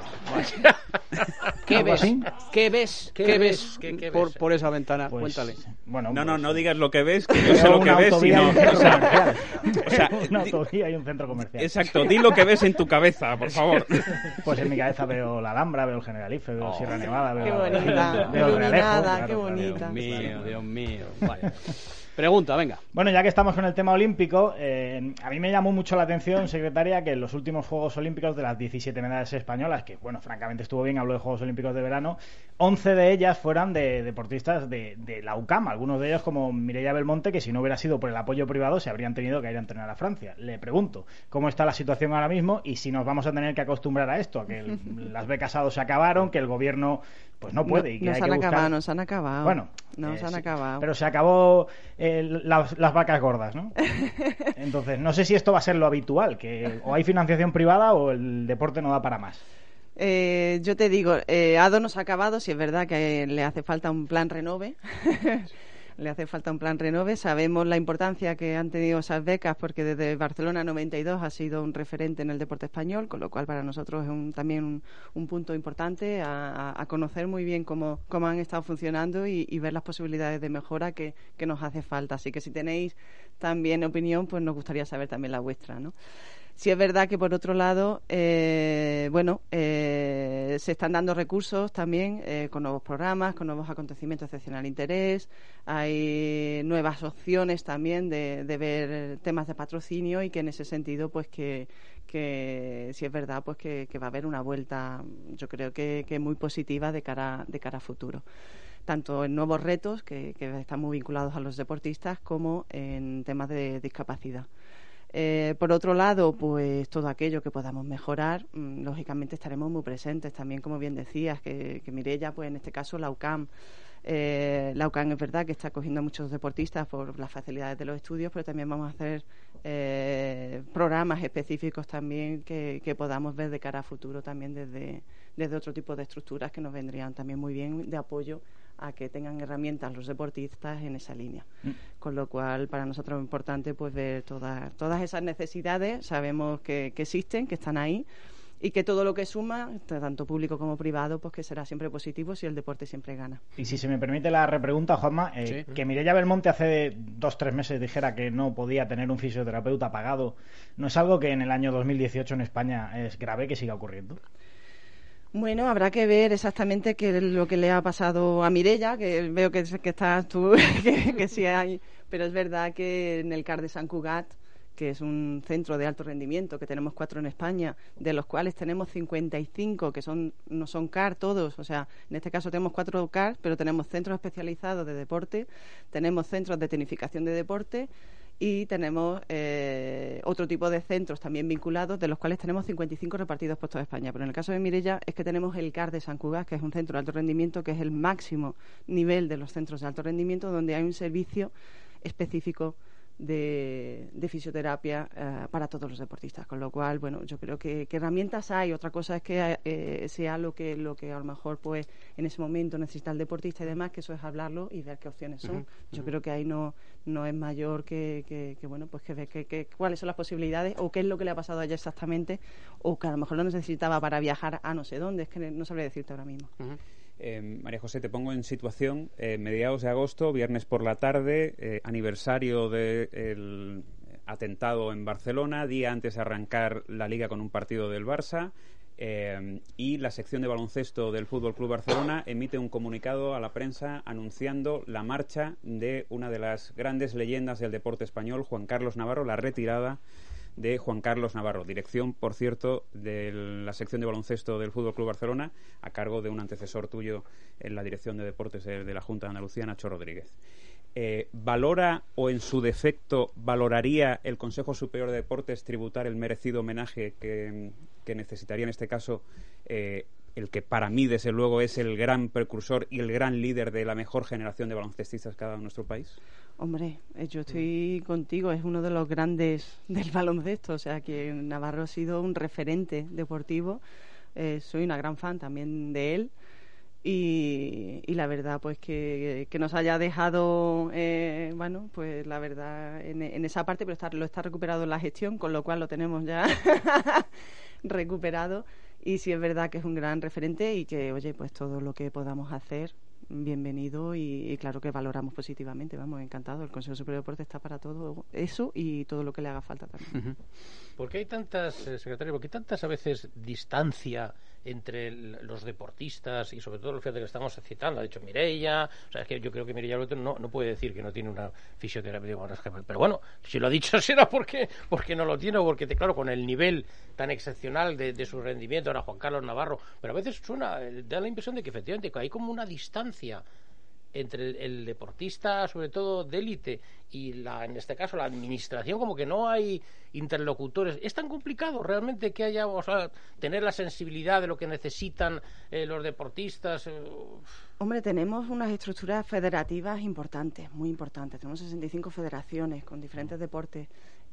¿Qué ves por esa ventana? Pues, cuéntale. Bueno, no digas lo que ves, que yo sé lo que ves, sino... Una autovía y un centro comercial. Exacto, di lo que ves en tu cabeza, por favor. Pues en mi cabeza veo la Alhambra, veo el Generalife, veo Sierra Nevada, veo... Qué bonita, veo el Realejo, claro, qué bonita. Dios mío. Vale. Pregunta, venga. Bueno, ya que estamos con el tema olímpico, a mí me llamó mucho la atención, secretaria, que en los últimos Juegos Olímpicos, de las 17 medallas españolas, que, bueno, francamente estuvo bien, hablo de Juegos Olímpicos de verano, 11 de ellas fueran de deportistas de la UCAM, algunos de ellos como Mireia Belmonte, que si no hubiera sido por el apoyo privado se habrían tenido que ir a entrenar a Francia. Le pregunto, ¿cómo está la situación ahora mismo y si nos vamos a tener que acostumbrar a esto, a que las becas ADO se acabaron, que el gobierno pues no puede y que hay que buscar... Nos han acabado. Bueno, nos han acabado. Pero se acabó las vacas gordas, ¿no? Entonces, no sé si esto va a ser lo habitual, que o hay financiación privada o el deporte no da para más. Yo te digo, ADO nos ha acabado, si es verdad que le hace falta un plan renove. Le hace falta un plan renove. Sabemos la importancia que han tenido esas becas porque desde Barcelona 92 ha sido un referente en el deporte español, con lo cual para nosotros es también un punto importante a conocer muy bien cómo han estado funcionando y ver las posibilidades de mejora que nos hace falta. Así que si tenéis también opinión, pues nos gustaría saber también la vuestra, ¿no? Sí es verdad que, por otro lado, se están dando recursos también con nuevos programas, con nuevos acontecimientos de excepcional interés. Hay nuevas opciones también de ver temas de patrocinio y que en ese sentido, pues que sí es verdad pues que va a haber una vuelta, yo creo que muy positiva de cara a futuro. Tanto en nuevos retos que están muy vinculados a los deportistas como en temas de discapacidad. Por otro lado, pues todo aquello que podamos mejorar, lógicamente estaremos muy presentes. También, como bien decías, que Mireia, pues en este caso la UCAM. La UCAM es verdad que está acogiendo a muchos deportistas por las facilidades de los estudios, pero también vamos a hacer programas específicos también que podamos ver de cara a futuro también desde otro tipo de estructuras que nos vendrían también muy bien de apoyo a que tengan herramientas los deportistas en esa línea. Con lo cual, para nosotros es importante pues ver todas esas necesidades. Sabemos que existen, que están ahí, y que todo lo que suma, tanto público como privado, pues que será siempre positivo si el deporte siempre gana. Y si se me permite la repregunta, Juanma, sí. Que Mireia Belmonte hace 2-3 meses dijera que no podía tener un fisioterapeuta pagado, ¿no es algo que en el año 2018 en España es grave que siga ocurriendo? Bueno, habrá que ver exactamente qué es lo que le ha pasado a Mireia, que veo que estás tú, que sí hay, pero es verdad que en el CAR de Sant Cugat, que es un centro de alto rendimiento, que tenemos 4 en España, de los cuales tenemos 55 que no son CAR todos, o sea, en este caso tenemos 4 CAR, pero tenemos centros especializados de deporte, tenemos centros de tecnificación de deporte y tenemos otro tipo de centros también vinculados, de los cuales tenemos 55 repartidos por toda España. Pero en el caso de Mireia es que tenemos el CAR de Sant Cugat, que es un centro de alto rendimiento, que es el máximo nivel de los centros de alto rendimiento, donde hay un servicio específico de fisioterapia para todos los deportistas, con lo cual, bueno, yo creo que herramientas hay. Otra cosa es que sea lo que a lo mejor pues en ese momento necesita el deportista y demás, que eso es hablarlo y ver qué opciones son. Yo creo que ahí no es mayor que bueno, pues que ver que cuáles son las posibilidades o qué es lo que le ha pasado a ella exactamente, o que a lo mejor lo necesitaba para viajar a no sé dónde. Es que no sabría decirte ahora mismo. María José, te pongo en situación, mediados de agosto, viernes por la tarde, aniversario del atentado en Barcelona, día antes de arrancar la Liga con un partido del Barça, Y la sección de baloncesto del Fútbol Club Barcelona emite un comunicado a la prensa anunciando la marcha de una de las grandes leyendas del deporte español, Juan Carlos Navarro, la retirada de Juan Carlos Navarro, dirección, por cierto, de la sección de baloncesto del Fútbol Club Barcelona, a cargo de un antecesor tuyo en la dirección de deportes de la Junta de Andalucía, Nacho Rodríguez. ¿Valora o en su defecto valoraría el Consejo Superior de Deportes tributar el merecido homenaje que necesitaría en este caso el que para mí desde luego es el gran precursor y el gran líder de la mejor generación de baloncestistas que ha dado nuestro país? Hombre, yo estoy contigo, es uno de los grandes del baloncesto, o sea que Navarro ha sido un referente deportivo, soy una gran fan también de él. Y la verdad pues que nos haya dejado bueno, pues la verdad en esa parte, pero lo está recuperado en la gestión, con lo cual lo tenemos ya recuperado. Y sí es verdad que es un gran referente y que, oye, pues todo lo que podamos hacer, bienvenido, y claro que valoramos positivamente, vamos, encantado. El Consejo Superior de Deportes está para todo eso y todo lo que le haga falta también. ¿Por qué hay tantas, secretario, por qué tantas a veces distancia entre los deportistas y sobre todo los que estamos citando? Ha dicho Mireia, o sea, es que yo creo que Mireia no puede decir que no tiene una fisioterapia, pero bueno, si lo ha dicho será porque no lo tiene, o porque claro, con el nivel tan excepcional de su rendimiento, ahora Juan Carlos Navarro, pero a veces da la impresión de que efectivamente hay como una distancia entre el deportista, sobre todo de élite, y en este caso la administración, como que no hay interlocutores. ¿Es tan complicado realmente que haya, tener la sensibilidad de lo que necesitan los deportistas? Hombre, tenemos unas estructuras federativas importantes, muy importantes. Tenemos 65 federaciones con diferentes deportes.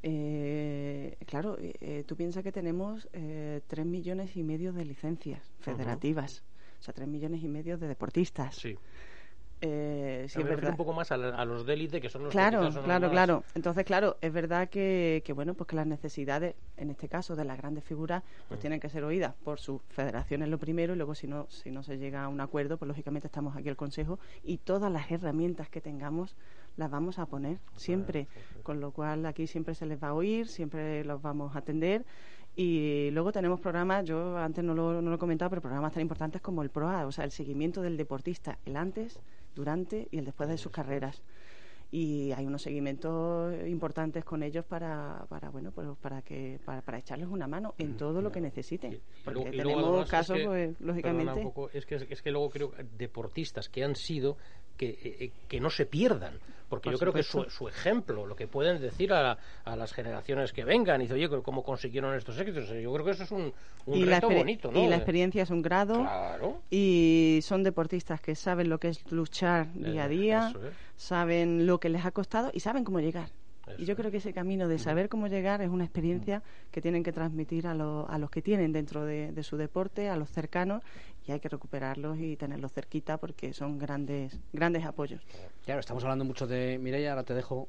Claro, tú piensas que tenemos 3,5 millones de licencias federativas, o sea, 3,5 millones de deportistas. Sí. Sí, es verdad. Un poco más a los de élite, que son los claro. Claro. Entonces, claro, es verdad que bueno, pues que las necesidades, en este caso de las grandes figuras, pues tienen que ser oídas por sus federaciones lo primero, y luego si no se llega a un acuerdo, pues lógicamente estamos aquí el Consejo y todas las herramientas que tengamos las vamos a poner siempre, con lo cual aquí siempre se les va a oír, siempre los vamos a atender. Y luego tenemos programas, yo antes no lo he comentado, pero programas tan importantes como el PROA, o sea, el seguimiento del deportista, el antes, durante y el después de sus carreras. Y hay unos seguimientos importantes con ellos para echarles una mano en todo lo que necesiten. Porque tenemos casos, pues, lógicamente. Es que luego creo que deportistas que han sido que no se pierdan, porque Por yo creo que supuesto. su ejemplo, lo que pueden decir a las generaciones que vengan, y dice, oye, ¿cómo consiguieron estos éxitos? Yo creo que eso es un reto bonito, ¿no? Y la experiencia es un grado, claro. Y son deportistas que saben lo que es luchar día a día, eso es. Saben lo que les ha costado y saben cómo llegar. Y yo creo que ese camino de saber cómo llegar es una experiencia que tienen que transmitir a los que tienen dentro de su deporte, a los cercanos, y hay que recuperarlos y tenerlos cerquita porque son grandes apoyos. Claro, estamos hablando mucho de Mireia, ahora te dejo,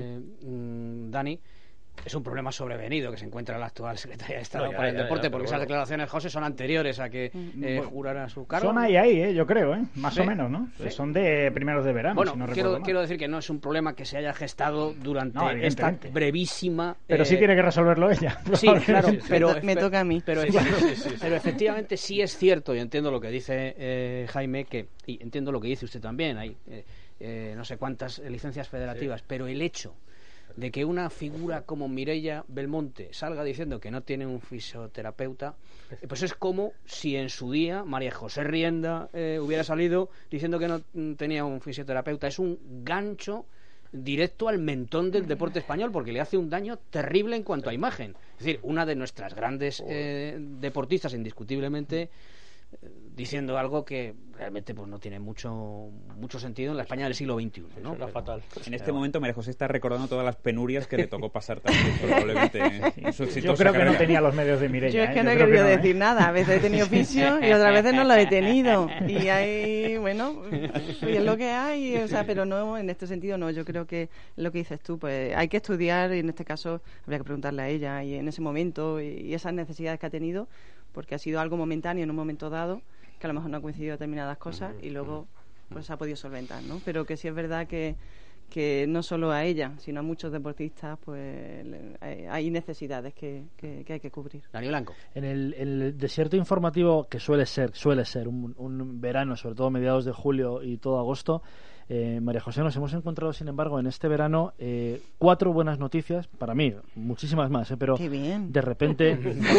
Dani. Es un problema sobrevenido que se encuentra la actual secretaria de Estado para el deporte, porque esas declaraciones, José, son anteriores a que jurara su cargo. Son ahí, yo creo, más o menos, ¿no? Sí. Son de primeros de verano, bueno, si no recuerdo mal. quiero decir que no es un problema que se haya gestado durante esta evidentemente. brevísima... Pero sí tiene que resolverlo ella. Sí, claro, pero... Me toca a mí. Pero efectivamente sí es cierto, y entiendo lo que dice Jaime, y entiendo lo que dice usted también, hay no sé cuántas licencias federativas, pero el hecho de que una figura como Mireia Belmonte salga diciendo que no tiene un fisioterapeuta, pues es como si en su día María José Rienda hubiera salido diciendo que no tenía un fisioterapeuta. Es un gancho directo al mentón del deporte español, porque le hace un daño terrible en cuanto a imagen. Es decir, una de nuestras grandes deportistas, indiscutiblemente, diciendo algo que realmente pues no tiene mucho sentido en la España del siglo XXI, ¿no? Fatal. En este momento María José está recordando todas las penurias que le tocó pasar también, probablemente. Yo creo que no tenía los medios de Mireia. Yo es que no he querido decir nada. A veces he tenido oficio y otras veces no lo he tenido. Y hay, bueno, y es lo que hay, o sea, pero no, en este sentido no. Yo creo que lo que dices tú, pues hay que estudiar, y en este caso habría que preguntarle a ella y en ese momento y esas necesidades que ha tenido, porque ha sido algo momentáneo en un momento dado, que a lo mejor no ha coincidido determinadas cosas y luego pues ha podido solventar, ¿no? Pero que sí es verdad que que no solo a ella, sino a muchos deportistas, pues hay necesidades que hay que cubrir. Dani Blanco. En el desierto informativo, que suele ser un verano, sobre todo mediados de julio y todo agosto, María José, nos hemos encontrado, sin embargo, en este verano 4 buenas noticias, para mí, muchísimas más, pero ¡qué bien! De repente...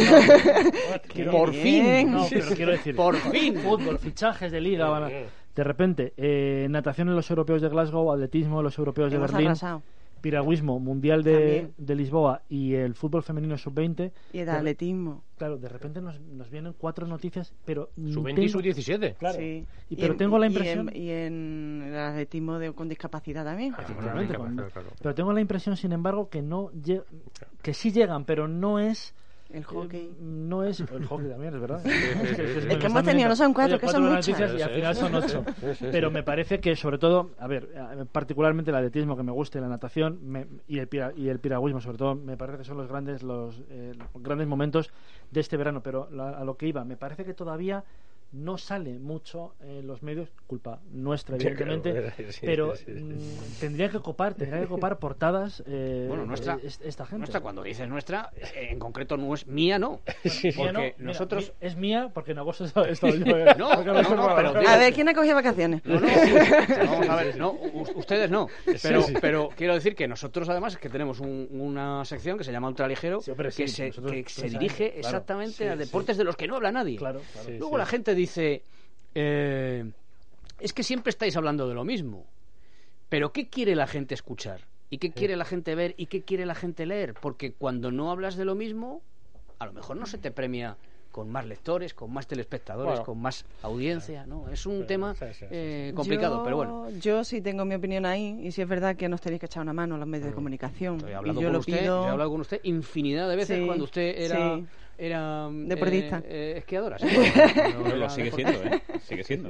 ¡Por fin! No, pero quiero decir, ¡por fin! Fútbol, fichajes de liga... De repente, natación en los europeos de Glasgow, atletismo en los europeos de Berlín, piragüismo mundial de Lisboa y el fútbol femenino sub-20. Y el atletismo. Claro, de repente nos vienen 4 noticias, pero... Sub-20 y sub-17. Claro. Sí. Pero tengo la impresión... Y en el atletismo con discapacidad también. Pero tengo la impresión, sin embargo, que sí llegan, pero no es... El hockey. No es el hockey también, es verdad. Es que hemos tenido, no son 4, que son muchas. Y al final son 8. Pero me parece que, sobre todo, particularmente el atletismo que me gusta y la natación y el piragüismo, sobre todo, me parece que son los grandes momentos de este verano. Pero a lo que iba, me parece que todavía no sale mucho en los medios, culpa nuestra evidentemente, pero tendría que copar portadas esta gente. Nuestra, cuando dices nuestra, en concreto no es mía, no. Porque nosotros... Es mía porque en agosto he estado yo. pero a ver, ¿quién ha cogido vacaciones? Vamos a ver, ustedes no. Pero quiero decir que nosotros además es que tenemos una sección que se llama Ultraligero, que se dirige exactamente a deportes de los que no habla nadie. Luego la gente dice, es que siempre estáis hablando de lo mismo, pero ¿qué quiere la gente escuchar? ¿Y qué quiere la gente ver? ¿Y qué quiere la gente leer? Porque cuando no hablas de lo mismo, a lo mejor no se te premia con más lectores, con más telespectadores, con más audiencia, ¿no? Es un tema complicado, pero bueno. Yo sí tengo mi opinión ahí, y sí es verdad que nos tenéis que echar una mano a los medios de comunicación. Yo he hablado con usted infinidad de veces cuando usted era deportista, esquiadora. No lo sigue siendo, sigue siendo.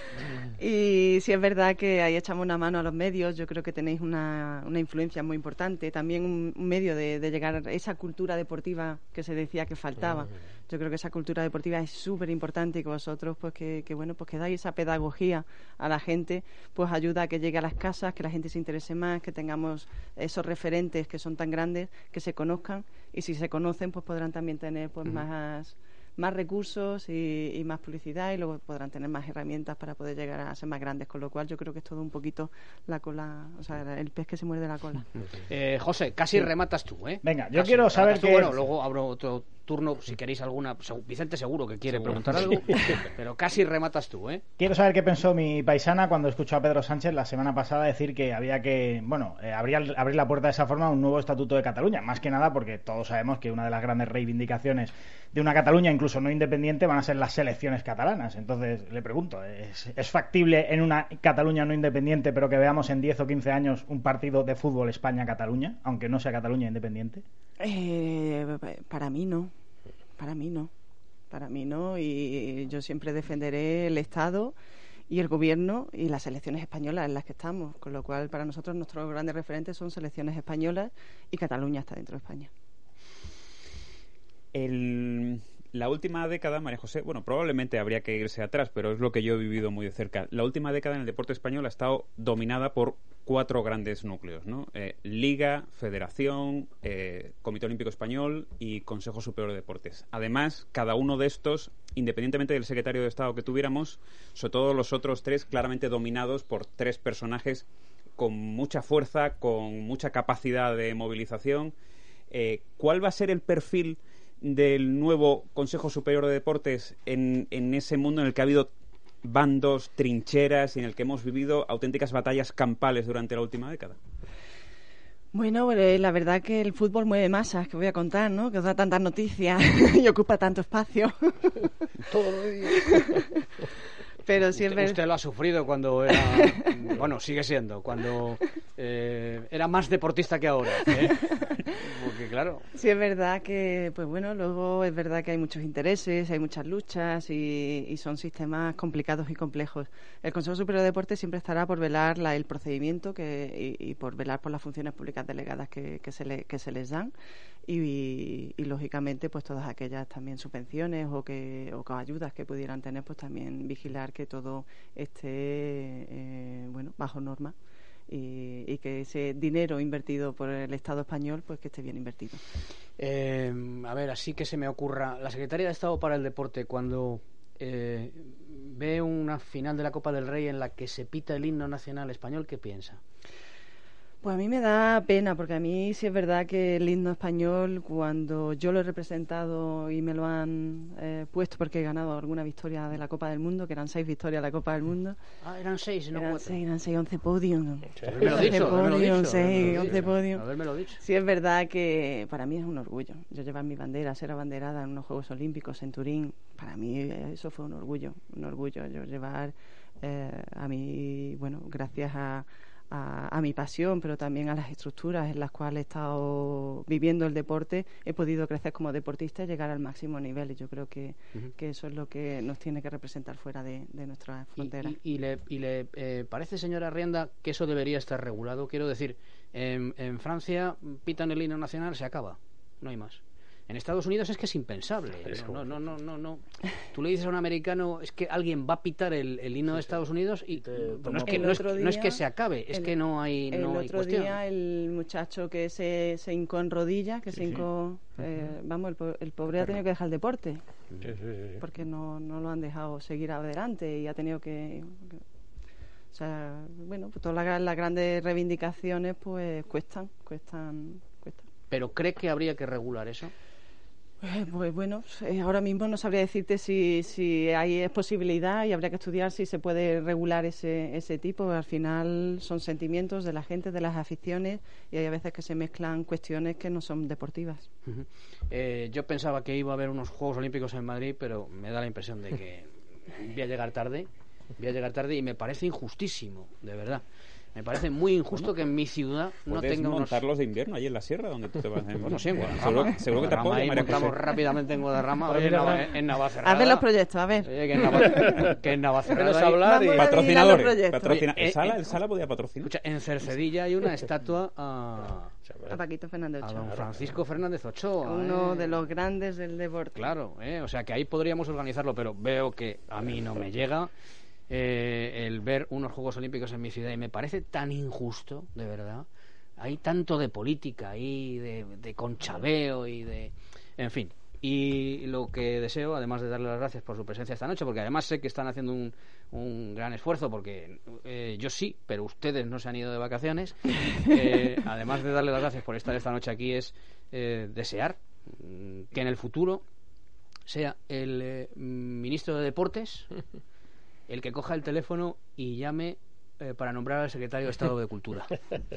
Y sí es verdad que ahí echamos una mano a los medios. Yo creo que tenéis una influencia muy importante, también un medio de llegar a esa cultura deportiva que se decía que faltaba. Yo creo que esa cultura deportiva es súper importante, y que vosotros pues que dais esa pedagogía a la gente, pues ayuda a que llegue a las casas, que la gente se interese más, que tengamos esos referentes que son tan grandes, que se conozcan, y si se conocen pues podrán también tener pues más recursos y más publicidad, y luego podrán tener más herramientas para poder llegar a ser más grandes, con lo cual yo creo que es todo un poquito la cola, o sea, el pez que se muerde la cola. José, casi rematas tú, Venga, yo quiero saber que... Bueno, luego abro otro turno si queréis alguna. Vicente seguro que quiere preguntar algo, pero casi rematas tú, Quiero saber qué pensó mi paisana cuando escuchó a Pedro Sánchez la semana pasada decir que había que, abrir la puerta de esa forma a un nuevo estatuto de Cataluña, más que nada porque todos sabemos que una de las grandes reivindicaciones de una Cataluña, incluso no independiente, van a ser las selecciones catalanas. Entonces, le pregunto, ¿es factible en una Cataluña no independiente, pero que veamos en 10 o 15 años un partido de fútbol España-Cataluña, aunque no sea Cataluña independiente? Para mí no. Para mí no, y yo siempre defenderé el Estado y el Gobierno y las selecciones españolas en las que estamos, con lo cual para nosotros nuestros grandes referentes son selecciones españolas, y Cataluña está dentro de España. La última década, María José, probablemente habría que irse atrás, pero es lo que yo he vivido muy de cerca. La última década en el deporte español ha estado dominada por 4 grandes núcleos, ¿no? Liga, Federación, Comité Olímpico Español y Consejo Superior de Deportes. Además, cada uno de estos, independientemente del secretario de Estado que tuviéramos, sobre todo los otros 3 claramente dominados por 3 personajes con mucha fuerza, con mucha capacidad de movilización. ¿Cuál va a ser el perfil del nuevo Consejo Superior de Deportes en ese mundo en el que ha habido bandos, trincheras, y en el que hemos vivido auténticas batallas campales durante la última década? Bueno, la verdad que el fútbol mueve masas, que voy a contar, ¿no? Que os da tantas noticias y ocupa tanto espacio. Todos los días. Pero siempre... Usted lo ha sufrido cuando era... sigue siendo, cuando era más deportista que ahora, Porque claro... Sí, es verdad que, luego es verdad que hay muchos intereses, hay muchas luchas, y son sistemas complicados y complejos. El Consejo Superior de Deportes siempre estará por velar el procedimiento y por velar por las funciones públicas delegadas que se les dan, y lógicamente pues todas aquellas también subvenciones o ayudas que pudieran tener, pues también vigilar que todo esté bajo norma y que ese dinero invertido por el Estado español, pues que esté bien invertido. A ver, así que se me ocurra, la Secretaría de Estado para el Deporte, cuando ve una final de la Copa del Rey en la que se pita el himno nacional español, ¿qué piensa? Pues a mí me da pena, porque a mí sí es verdad que el himno español, cuando yo lo he representado y me lo han puesto, porque he ganado alguna victoria de la Copa del Mundo, que eran 6 victorias de la Copa del Mundo. Ah, eran 6, no 4. Eran 6, 11 podios. Haberme lo dicho. 11 podios. Haberme lo dicho. Sí es verdad que para mí es un orgullo. Yo llevar mi bandera, ser abanderada en unos Juegos Olímpicos en Turín, para mí eso fue un orgullo. Yo llevar a mí, bueno, gracias a mi pasión, pero también a las estructuras en las cuales he estado viviendo el deporte, he podido crecer como deportista y llegar al máximo nivel, y yo creo que eso es lo que nos tiene que representar fuera de nuestras fronteras. ¿Y le parece, señora Rienda, que eso debería estar regulado? Quiero decir, en Francia pitan el himno nacional, se acaba, no hay más. En Estados Unidos es que es impensable. No. Tú le dices a un americano, es que alguien va a pitar el himno de Estados Unidos y no es que se acabe, es que no hay el no hay otro cuestión. día el muchacho que se hincó en rodillas, vamos, el pobre ha tenido que dejar el deporte, porque no lo han dejado seguir adelante y ha tenido que o sea, bueno, pues todas las grandes reivindicaciones pues cuestan. ¿Pero cree que habría que regular eso? Pues bueno, ahora mismo no sabría decirte si hay posibilidad, y habría que estudiar si se puede regular ese tipo. Al final son sentimientos de la gente, de las aficiones, y hay a veces que se mezclan cuestiones que no son deportivas. Yo pensaba que iba a haber unos Juegos Olímpicos en Madrid, pero me da la impresión de que voy a llegar tarde y me parece injustísimo, de verdad. Me parece muy injusto que en mi ciudad no tenga unos... montarlos de invierno ahí en la sierra donde tú te vas. Bueno, sí, en Guadarrama. Seguro que te apoyo, María José. Montamos rápidamente en Guadarrama, en Navacerrada. A ver los proyectos, a ver. Que en Navacerrada hay patrocinadores. El Sala podía patrocinar. Escucha, en Cercedilla hay una estatua a Paquito Fernández Ochoa. A don Francisco Fernández Ochoa. Uno de los grandes del deporte. Claro, o sea que ahí podríamos organizarlo, pero veo que a mí no me llega el ver unos Juegos Olímpicos en mi ciudad, y me parece tan injusto, de verdad. Hay tanto de política ahí, de conchabeo y de... En fin. Y lo que deseo, además de darle las gracias por su presencia esta noche, porque además sé que están haciendo un gran esfuerzo, porque yo sí, pero ustedes no se han ido de vacaciones, además de darle las gracias por estar esta noche aquí, es desear que en el futuro sea el ministro de Deportes el que coja el teléfono y llame para nombrar al secretario de Estado de Cultura.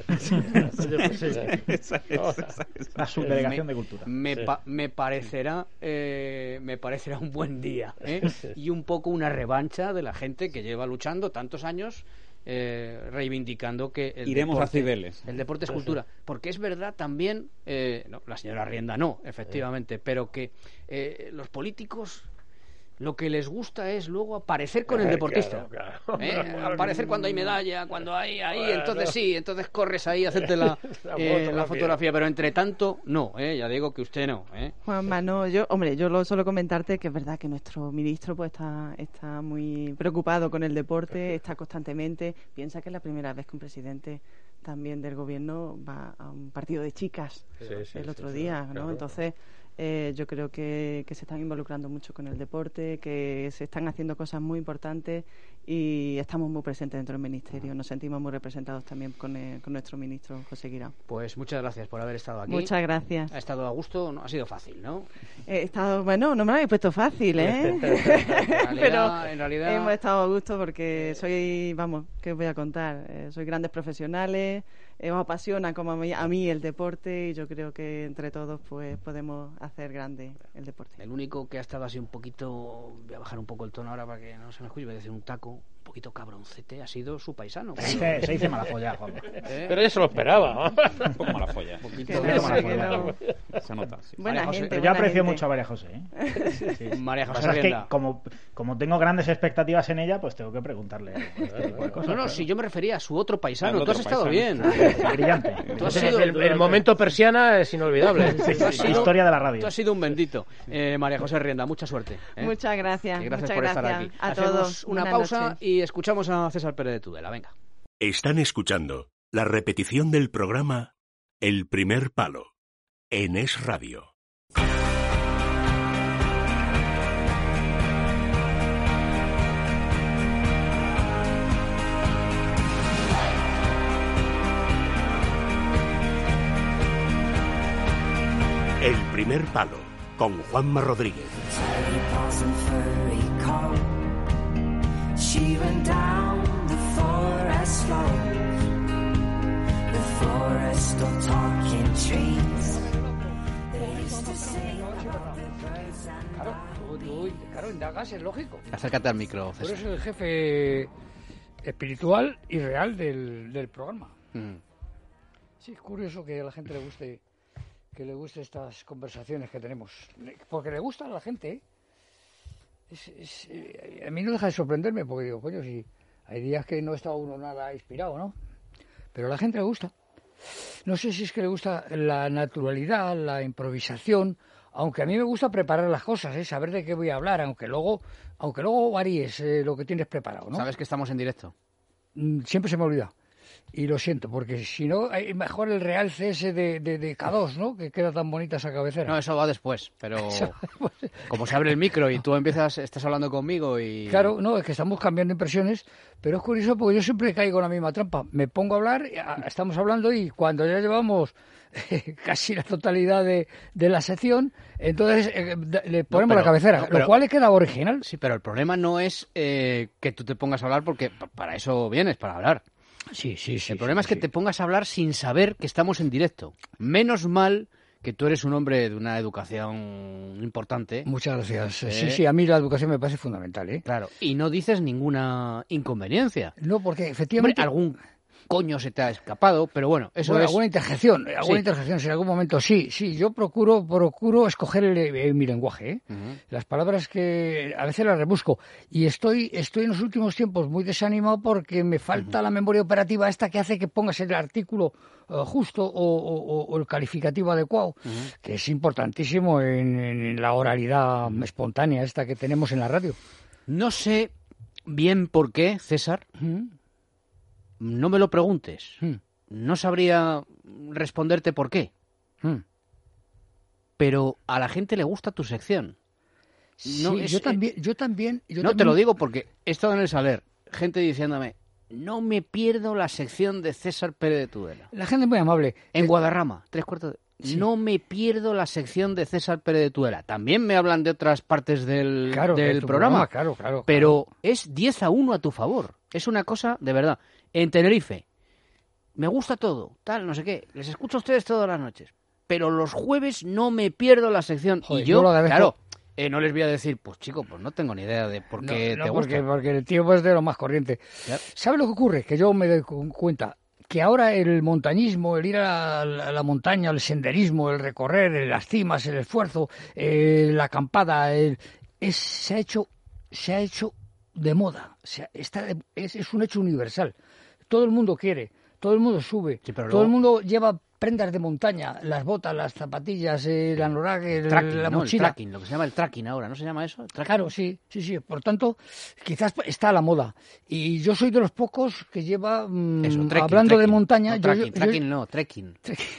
La subdelegación de Cultura. Me parecerá un buen día, y un poco una revancha de la gente que lleva luchando tantos años reivindicando que el deporte es cultura, porque es verdad también, la señora Rienda no, efectivamente, pero que los políticos lo que les gusta es luego aparecer con el deportista. Claro. Aparecer cuando hay medalla, cuando hay ahí, entonces corres ahí a hacerte la fotografía, pero entre tanto no, ya digo que usted no. Juanma, no, yo solo comentarte que es verdad que nuestro ministro pues está muy preocupado con el deporte, está constantemente, piensa que es la primera vez que un presidente también del gobierno va a un partido de chicas el otro día, ¿no? Claro. Entonces yo creo que se están involucrando mucho con el deporte, que se están haciendo cosas muy importantes, y estamos muy presentes dentro del ministerio. Nos sentimos muy representados también con nuestro ministro José Guirao. Pues muchas gracias por haber estado aquí. Muchas gracias. Ha estado a gusto, no ha sido fácil, ¿no? Bueno, no me lo habéis puesto fácil, en realidad hemos estado a gusto porque ¿qué os voy a contar? Sois grandes profesionales, os apasiona como a mí el deporte, y yo creo que entre todos pues podemos hacer grande el deporte. El único que ha estado así un poquito, voy a bajar un poco el tono ahora para que no se me escuche, voy a decir un taco, un poquito cabroncete, ha sido su paisano. Se dice mala folla, Juan. Pero yo se lo esperaba. Un poco mala folla. Se nota. Sí. Buena José, gente. Yo aprecio mucho a María José. Sí. María José es que como tengo grandes expectativas en ella, pues tengo que preguntarle este tipo de cosas. No, si yo me refería a su otro paisano. Tú has estado bien. Brillante. El momento persiana es inolvidable. Historia de la radio. Tú has sido un bendito. María José Rienda, mucha suerte. Muchas gracias. Gracias por estar aquí. A Hacemos todos. una pausa y escuchamos a César Pérez de Tudela. Venga. Están escuchando la repetición del programa El Primer Palo, en Es Radio. El Primer Palo, con Juanma Rodríguez. Claro, indagas, es lógico. Acércate al micro, César. Por eso el jefe espiritual y real del programa. Sí, es curioso que a la gente le guste estas conversaciones que tenemos, porque le gusta a la gente. A mí no deja de sorprenderme, porque digo, coño, si hay días que no está uno nada inspirado, ¿no? Pero a la gente le gusta. No sé si es que le gusta la naturalidad, la improvisación, aunque a mí me gusta preparar las cosas, saber de qué voy a hablar, aunque luego varíes lo que tienes preparado, ¿no? ¿Sabes que estamos en directo? Siempre se me olvida. Y lo siento, porque si no, hay mejor el realce ese de K2, ¿no? Que queda tan bonita esa cabecera. No, eso va después, pero como se abre el micro y tú estás hablando conmigo y... Claro, no, es que estamos cambiando impresiones, pero es curioso porque yo siempre caigo en la misma trampa. Me pongo a hablar, estamos hablando y cuando ya llevamos casi la totalidad de la sección, entonces le ponemos la cabecera, lo cual le queda original. Sí, pero el problema no es que tú te pongas a hablar, porque para eso vienes, para hablar. Sí. El problema es que te pongas a hablar sin saber que estamos en directo. Menos mal que tú eres un hombre de una educación importante. Muchas gracias. Sí, a mí la educación me parece fundamental, ¿eh? Claro, y no dices ninguna inconveniencia. No, porque efectivamente... Hombre, algún coño se te ha escapado, pero bueno, eso es... Alguna interjección en algún momento, sí, yo procuro escoger mi lenguaje, ¿eh? Las palabras que a veces las rebusco, y estoy en los últimos tiempos muy desanimado porque me falta la memoria operativa esta que hace que pongas el artículo justo o el calificativo adecuado, que es importantísimo en la oralidad espontánea esta que tenemos en la radio. No sé bien por qué, César... No me lo preguntes. No sabría responderte por qué. Pero a la gente le gusta tu sección. No, sí, yo también. Te lo digo porque he estado en el Saler. Gente diciéndome, no me pierdo la sección de César Pérez de Tudela. La gente es muy amable. En Guadarrama, 3/4 de... Sí. No me pierdo la sección de César Pérez de Tudela. También me hablan de otras partes del programa. Claro. Pero es 10-1 a tu favor. Es una cosa de verdad. En Tenerife, me gusta todo, tal, no sé qué. Les escucho a ustedes todas las noches. Pero los jueves no me pierdo la sección. Joder, y yo claro, no les voy a decir, pues chico, pues no tengo ni idea de por qué te gusta. Porque el tío es de lo más corriente. Claro. ¿Sabes lo que ocurre? Que yo me doy cuenta que ahora el montañismo, el ir a la montaña, el senderismo, el recorrer, las cimas, el esfuerzo, la acampada, se ha hecho de moda. Es un hecho universal. Todo el mundo quiere, todo el mundo sube, todo el mundo lleva prendas de montaña, las botas, las zapatillas, el anorak, la mochila. El tracking, lo que se llama el tracking ahora, ¿no se llama eso? Claro, sí. Por tanto, quizás está a la moda. Y yo soy de los pocos que lleva, hablando de montaña... No, trekking.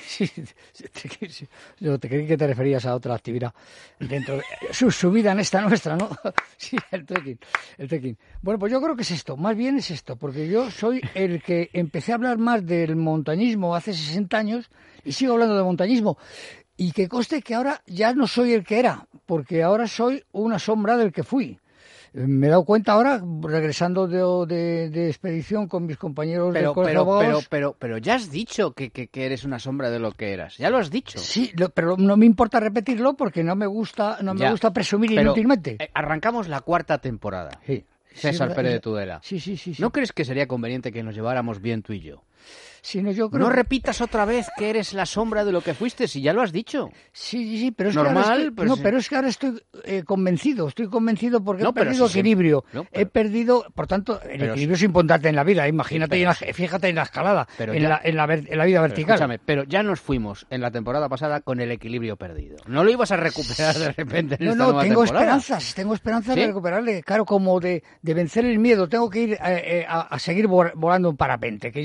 Sí. Yo te creí que te referías a otra actividad dentro de su vida en esta nuestra, ¿no? Sí, el trekking. Bueno, pues yo creo que es esto, más bien es esto, porque yo soy el que empecé a hablar más del montañismo hace 60 años y sigo hablando de montañismo. Y que conste que ahora ya no soy el que era, porque ahora soy una sombra del que fui. Me he dado cuenta ahora, regresando de expedición con mis compañeros del Colegio de Abogados... Pero ya has dicho que eres una sombra de lo que eras. Ya lo has dicho. Sí, pero no me importa repetirlo porque no me gusta presumir inútilmente. Arrancamos la 4ª temporada. Sí. César Pérez de Tudela. Sí. ¿No crees que sería conveniente que nos lleváramos bien tú y yo? Sí, yo creo... No repitas otra vez que eres la sombra de lo que fuiste, si ya lo has dicho. Sí, pero es normal. Pero es que ahora estoy convencido porque he perdido equilibrio. He perdido, por tanto, el equilibrio es importante en la vida. Imagínate, fíjate en la escalada, en la vida vertical. Escúchame, pero ya nos fuimos en la temporada pasada con el equilibrio perdido. No lo ibas a recuperar de repente en esta nueva temporada. Tengo esperanzas de recuperarle. Claro, como de vencer el miedo. Tengo que ir a seguir volando en parapente, que llevo sin volar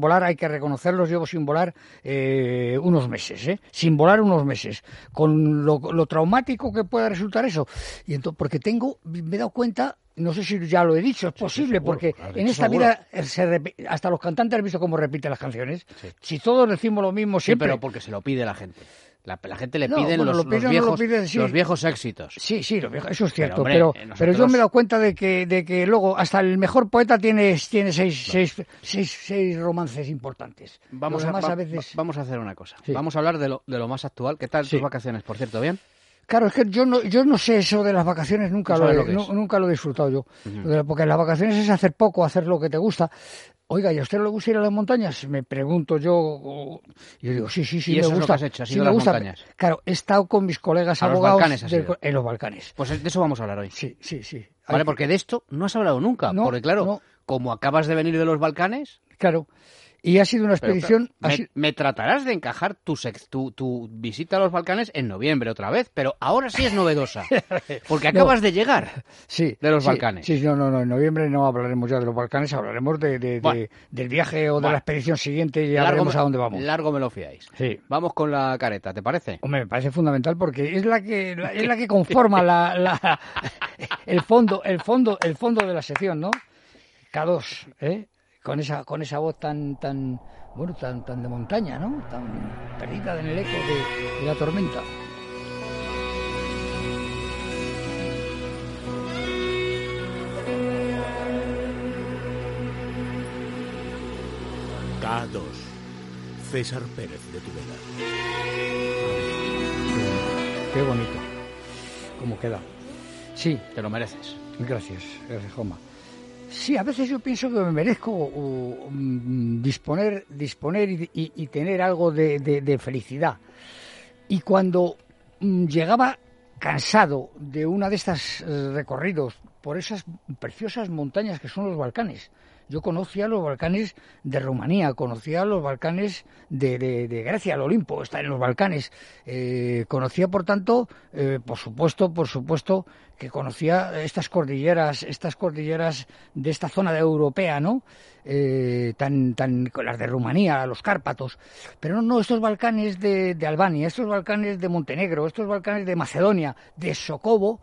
volar, hay que reconocerlos, llevo sin volar unos meses, sin volar unos meses, con lo traumático que pueda resultar eso. Y entonces, porque me he dado cuenta, no sé si ya lo he dicho, es posible, seguro, porque en esta vida hasta los cantantes han visto cómo repiten las canciones. Sí. Si todos decimos lo mismo siempre... Sí, pero porque se lo pide la gente. La gente le pide los viejos éxitos. Sí, eso es cierto, pero yo me he dado cuenta de que luego hasta el mejor poeta tiene seis romances importantes. Vamos a hacer una cosa. Sí. Vamos a hablar de lo más actual. ¿Qué tal tus vacaciones, por cierto? ¿Bien? Claro, es que yo no sé eso de las vacaciones, nunca lo he disfrutado yo. Porque las vacaciones es hacer poco, hacer lo que te gusta. Oiga, ¿y a usted le gusta ir a las montañas? Me pregunto yo. Yo digo, sí, ¿Y eso me gusta. Es lo que has hecho? ¿Has ido a las montañas? Claro, he estado con mis colegas abogados en los Balcanes. Pues de eso vamos a hablar hoy. Sí. Vale, porque de esto no has hablado nunca. Porque claro, como acabas de venir de los Balcanes... Claro. Y ha sido una expedición... Me tratarás de encajar tu visita a los Balcanes en noviembre otra vez, pero ahora sí es novedosa, porque acabas de llegar de los Balcanes. Sí, no, en noviembre no hablaremos ya de los Balcanes, hablaremos del viaje o de la expedición siguiente y ya veremos a dónde vamos. Largo me lo fiáis. Sí. Vamos con la careta, ¿te parece? Hombre, me parece fundamental porque es la que conforma el fondo de la sección, ¿no? K2, ¿eh? Con esa voz tan de montaña, ¿no? Tan perdida en el eco de la tormenta. K2. César Pérez de Tudela. Qué bonito. ¿Cómo queda? Sí. Te lo mereces. Gracias, Joma. Sí, a veces yo pienso que me merezco disponer y tener algo de felicidad. Y cuando llegaba cansado de una de estas recorridos por esas preciosas montañas que son los Balcanes, yo conocía los Balcanes de Rumanía, conocía los Balcanes de Grecia, el Olimpo está en los Balcanes, conocía por tanto, por supuesto que conocía estas cordilleras de esta zona europea, ¿no? Las de Rumanía, los Cárpatos, pero no estos Balcanes de Albania, estos Balcanes de Montenegro, estos Balcanes de Macedonia, de Kosovo,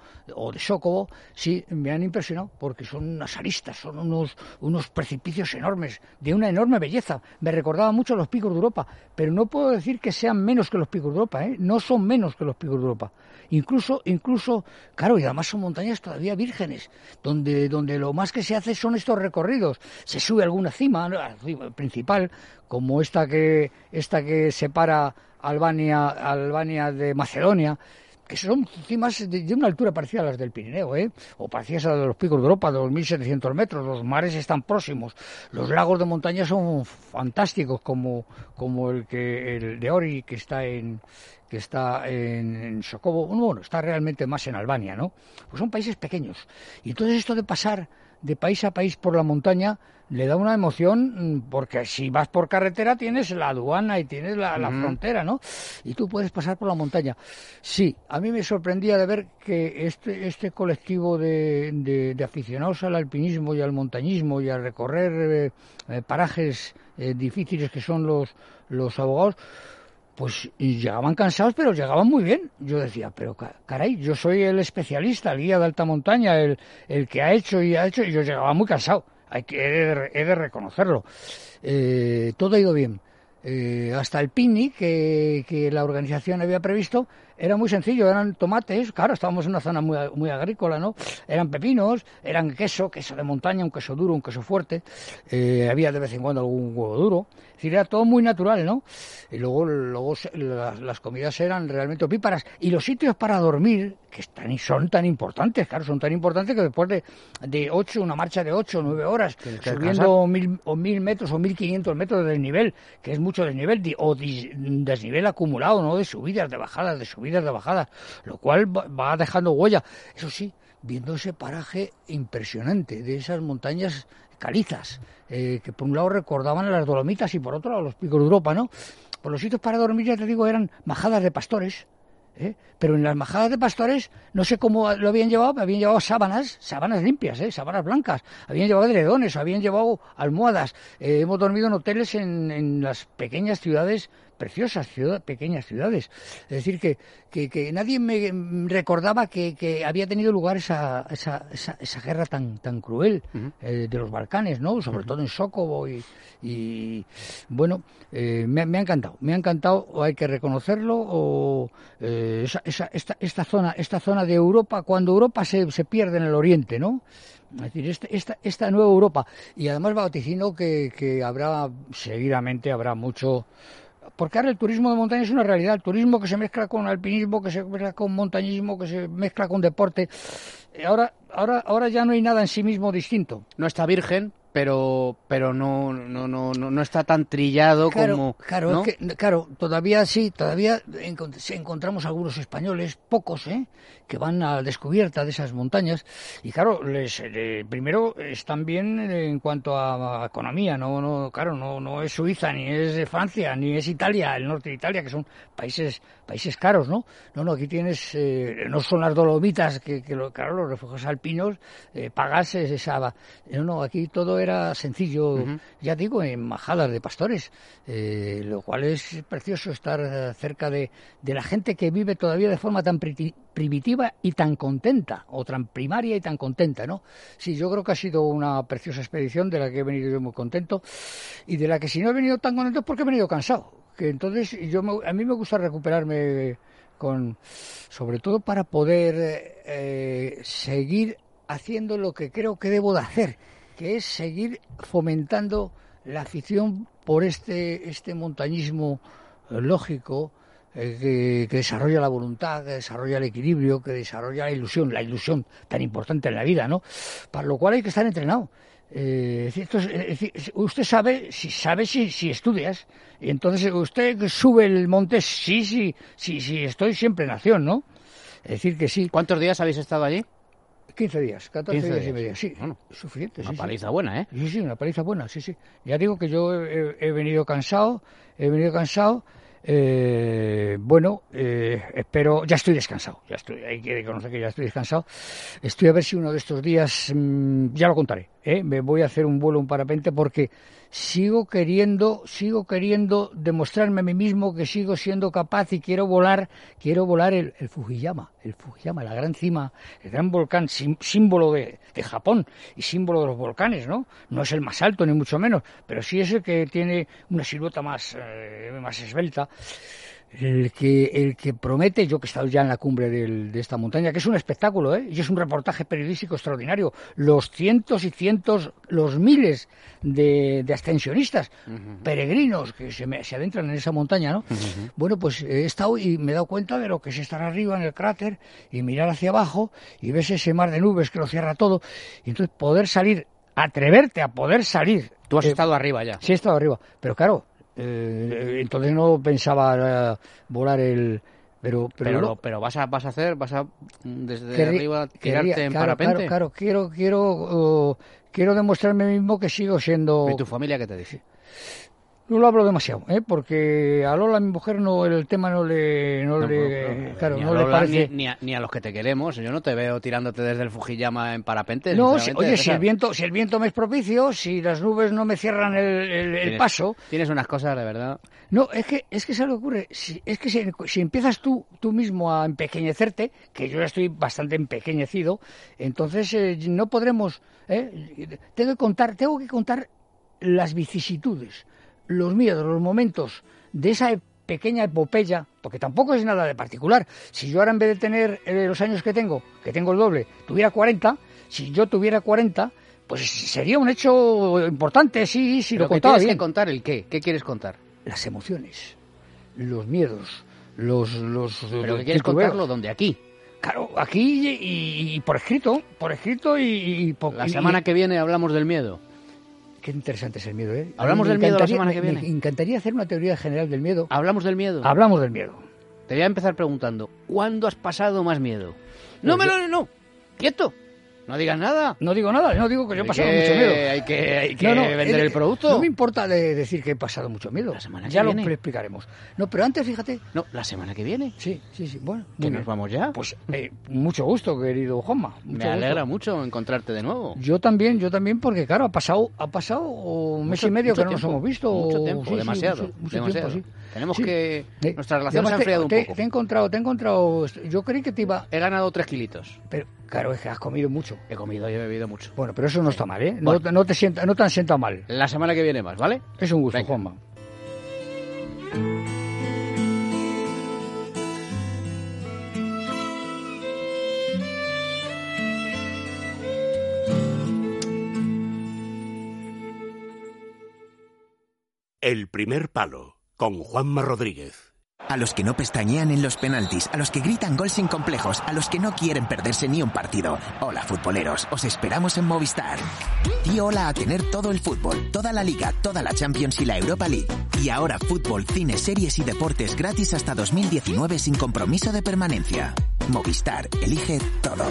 sí, me han impresionado porque son unas aristas, son unos precipicios enormes, de una enorme belleza. Me recordaba mucho a los picos de Europa, pero no puedo decir que sean menos que los picos de Europa, ¿eh? No son menos que los picos de Europa. Incluso, claro, y además son montañas todavía vírgenes, donde lo más que se hace son estos recorridos. Se sube a alguna cima, ¿no? La cima principal, como esta que separa Albania de Macedonia, que son cimas de una altura parecida a las del Pirineo, o parecidas a las de los picos de Europa, de 2.700 metros. Los mares están próximos. Los lagos de montaña son fantásticos, como el de Ori, que está en Kosovo. Bueno, está realmente más en Albania, ¿no? Pues son países pequeños. Y entonces esto de pasar de país a país por la montaña le da una emoción, porque si vas por carretera tienes la aduana y tienes la frontera, ¿no? Y tú puedes pasar por la montaña. Sí, a mí me sorprendía de ver que este colectivo de aficionados al alpinismo y al montañismo y a recorrer parajes difíciles que son los abogados, pues llegaban cansados, pero llegaban muy bien. Yo decía, pero caray, yo soy el especialista, el guía de alta montaña, el que ha hecho, y yo llegaba muy cansado. He de reconocerlo. Todo ha ido bien. Hasta el picnic que la organización había previsto era muy sencillo, eran tomates, claro, estábamos en una zona muy, muy agrícola, ¿no? Eran pepinos, eran queso de montaña, un queso duro, un queso fuerte, había de vez en cuando algún huevo duro, es decir, era todo muy natural, ¿no? Y luego las comidas eran realmente opíparas, y los sitios para dormir, que son tan importantes, claro, son tan importantes que después de una marcha de 8 o 9 horas, subiendo 1.000 metros o 1.500 metros de desnivel, que es mucho desnivel, o desnivel acumulado, ¿no? De subidas, de bajadas, lo cual va dejando huella. Eso sí, viendo ese paraje impresionante de esas montañas calizas, que por un lado recordaban a las Dolomitas y por otro a los picos de Europa, ¿no? Por los sitios para dormir, ya te digo, eran majadas de pastores, Pero en las majadas de pastores, no sé cómo lo habían llevado sábanas limpias, sábanas blancas, habían llevado edredones, habían llevado almohadas. Hemos dormido en hoteles en las pequeñas ciudades preciosas, pequeñas ciudades. Es decir, que nadie me recordaba que había tenido lugar esa guerra tan cruel de los Balcanes, ¿no? Sobre todo en Sókovo y bueno, me ha encantado, hay que reconocerlo, esta zona de Europa, cuando Europa se pierde en el Oriente, ¿no? Es decir, esta nueva Europa. Y además vaticino que seguidamente habrá mucho. Porque ahora el turismo de montaña es una realidad, el turismo que se mezcla con alpinismo, que se mezcla con montañismo, que se mezcla con deporte. Ahora ya no hay nada en sí mismo distinto. No está virgen, pero no está tan trillado como... Claro, ¿no? Todavía encontramos algunos españoles, pocos, que van a la descubierta de esas montañas. Y claro, primero están bien en cuanto a economía, no es Suiza, ni es Francia, ni es Italia, el norte de Italia, que son países caros, ¿no? No, aquí tienes, no son las Dolomitas, claro, los refugios alpinos, pagas esa... No, aquí todo era sencillo, ya digo, en majadas de pastores, lo cual es precioso estar cerca de la gente que vive todavía de forma tan primitiva y tan contenta, o tan primaria y tan contenta, ¿no? Sí, yo creo que ha sido una preciosa expedición de la que he venido yo muy contento, y de la que si no he venido tan contento es porque he venido cansado, que entonces a mí me gusta recuperarme sobre todo para poder seguir haciendo lo que creo que debo de hacer, que es seguir fomentando la afición por este montañismo lógico, que desarrolla la voluntad, que desarrolla el equilibrio, que desarrolla la ilusión tan importante en la vida, ¿no? Para lo cual hay que estar entrenado. Usted sabe si estudias, y entonces usted sube el monte, sí, estoy siempre en acción, ¿no? Es decir, que sí. ¿Cuántos días habéis estado allí? 15 días, 14 días y medio, sí. Bueno, suficiente. Una paliza buena, ¿eh? Sí, una paliza buena, sí. Ya digo que yo he venido cansado, espero, ya estoy descansado, hay que reconocer que ya estoy descansado. Estoy a ver si uno de estos días, ya lo contaré, me voy a hacer un vuelo, un parapente, porque sigo queriendo demostrarme a mí mismo que sigo siendo capaz, y quiero volar el Fujiyama, la gran cima, el gran volcán, símbolo de Japón y símbolo de los volcanes, ¿no? No es el más alto ni mucho menos, pero sí es el que tiene una silueta más esbelta. El que promete, yo que he estado ya en la cumbre de esta montaña, que es un espectáculo, y es un reportaje periodístico extraordinario, los cientos y cientos, los miles de ascensionistas, peregrinos que se adentran en esa montaña, ¿no? Bueno, pues he estado y me he dado cuenta de lo que es estar arriba en el cráter y mirar hacia abajo y ves ese mar de nubes que lo cierra todo, y entonces poder salir, atreverte a poder salir. Tú has estado arriba ya. Sí, he estado arriba, pero claro, entonces no pensaba volar pero vas a desde arriba tirarte en parapente. Claro, quiero demostrarme mismo que sigo siendo. ¿Y tu familia qué te dice? No lo hablo demasiado, porque a Lola, mi mujer, el tema no le parece. Ni a los que te queremos. Yo no te veo tirándote desde el Fujiyama en parapente. No, si el viento me es propicio, si las nubes no me cierran el paso. Tienes unas cosas, de verdad. No, es que ¿sabes lo que ocurre? Si empiezas tú mismo a empequeñecerte, que yo ya estoy bastante empequeñecido, entonces no podremos. Tengo que contar las vicisitudes, los miedos, los momentos de esa pequeña epopeya, porque tampoco es nada de particular. Si yo ahora, en vez de tener los años que tengo el doble, tuviera 40, si yo tuviera 40, pues sería un hecho importante, sí, lo contaba bien. ¿Tienes que contar el qué? ¿Qué quieres contar? Las emociones, los miedos, los ¿Pero que quieres contarlo dónde? Aquí. Claro, aquí y por escrito y la semana que viene hablamos del miedo. Qué interesante es el miedo, ¿eh? Hablamos del miedo la semana que viene. Me encantaría hacer una teoría general del miedo. ¿Hablamos del miedo? Hablamos del miedo. Te voy a empezar preguntando, ¿cuándo has pasado más miedo? No, quieto. No digas nada. No digo nada, no digo que yo he pasado mucho miedo. Hay que vender el producto. No me importa decir que he pasado mucho miedo. La semana que ya viene. Lo explicaremos. No, pero antes, fíjate. No, la semana que viene. Sí. Bueno. ¿Que nos vamos ya? Pues mucho gusto, querido Juanma. Me alegra mucho encontrarte de nuevo. Yo también, porque claro, ha pasado un mes y medio que no nos hemos visto. Mucho tiempo, demasiado. Mucho tiempo, sí. Tenemos que... Nuestra relación se ha enfriado un poco. Te he encontrado... Yo creí que te iba... He ganado 3 kilitos. Pero, claro, es que has comido mucho. He comido y he bebido mucho. Bueno, pero eso no está mal, ¿eh? Bueno. No te han sentado mal. La semana que viene más, ¿vale? Es un gusto, Juanma. El primer palo, con Juanma Rodríguez. A los que no pestañean en los penaltis, a los que gritan gol sin complejos, a los que no quieren perderse ni un partido. Hola, futboleros, os esperamos en Movistar. Di hola a tener todo el fútbol, toda la Liga, toda la Champions y la Europa League. Y ahora fútbol, cine, series y deportes gratis hasta 2019 sin compromiso de permanencia. Movistar, elige todo.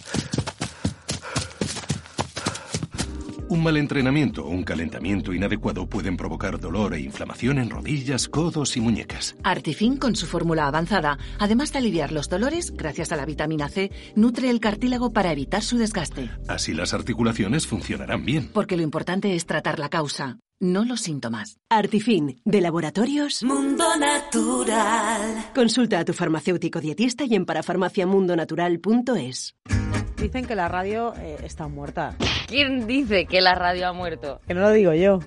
Un mal entrenamiento o un calentamiento inadecuado pueden provocar dolor e inflamación en rodillas, codos y muñecas. Artifin, con su fórmula avanzada, además de aliviar los dolores, gracias a la vitamina C, nutre el cartílago para evitar su desgaste. Así las articulaciones funcionarán bien. Porque lo importante es tratar la causa, no los síntomas. Artifin, de Laboratorios Mundo Natural. Consulta a tu farmacéutico dietista y en parafarmaciamundonatural.es. Dicen que la radio está muerta. ¿Quién dice que la radio ha muerto? Que no lo digo yo.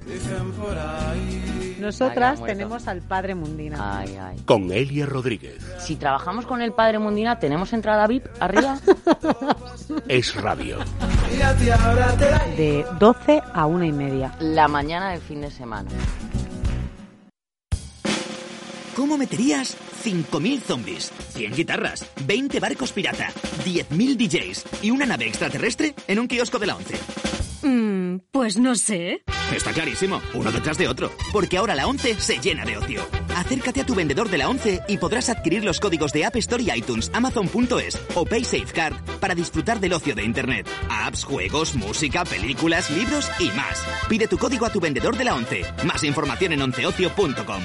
Nosotras tenemos al Padre Mundina. Ay. Con Elia Rodríguez. Si trabajamos con el Padre Mundina, ¿tenemos entrada VIP arriba? Es radio. De 12 a 1:30. La mañana del fin de semana. ¿Cómo meterías 5.000 zombies, 100 guitarras, 20 barcos pirata, 10.000 DJs y una nave extraterrestre en un kiosco de la ONCE? Pues no sé. Está clarísimo, uno detrás de otro, porque ahora la ONCE se llena de ocio. Acércate a tu vendedor de la ONCE y podrás adquirir los códigos de App Store y iTunes, Amazon.es o PaySafeCard para disfrutar del ocio de Internet. Apps, juegos, música, películas, libros y más. Pide tu código a tu vendedor de la ONCE. Más información en onceocio.com.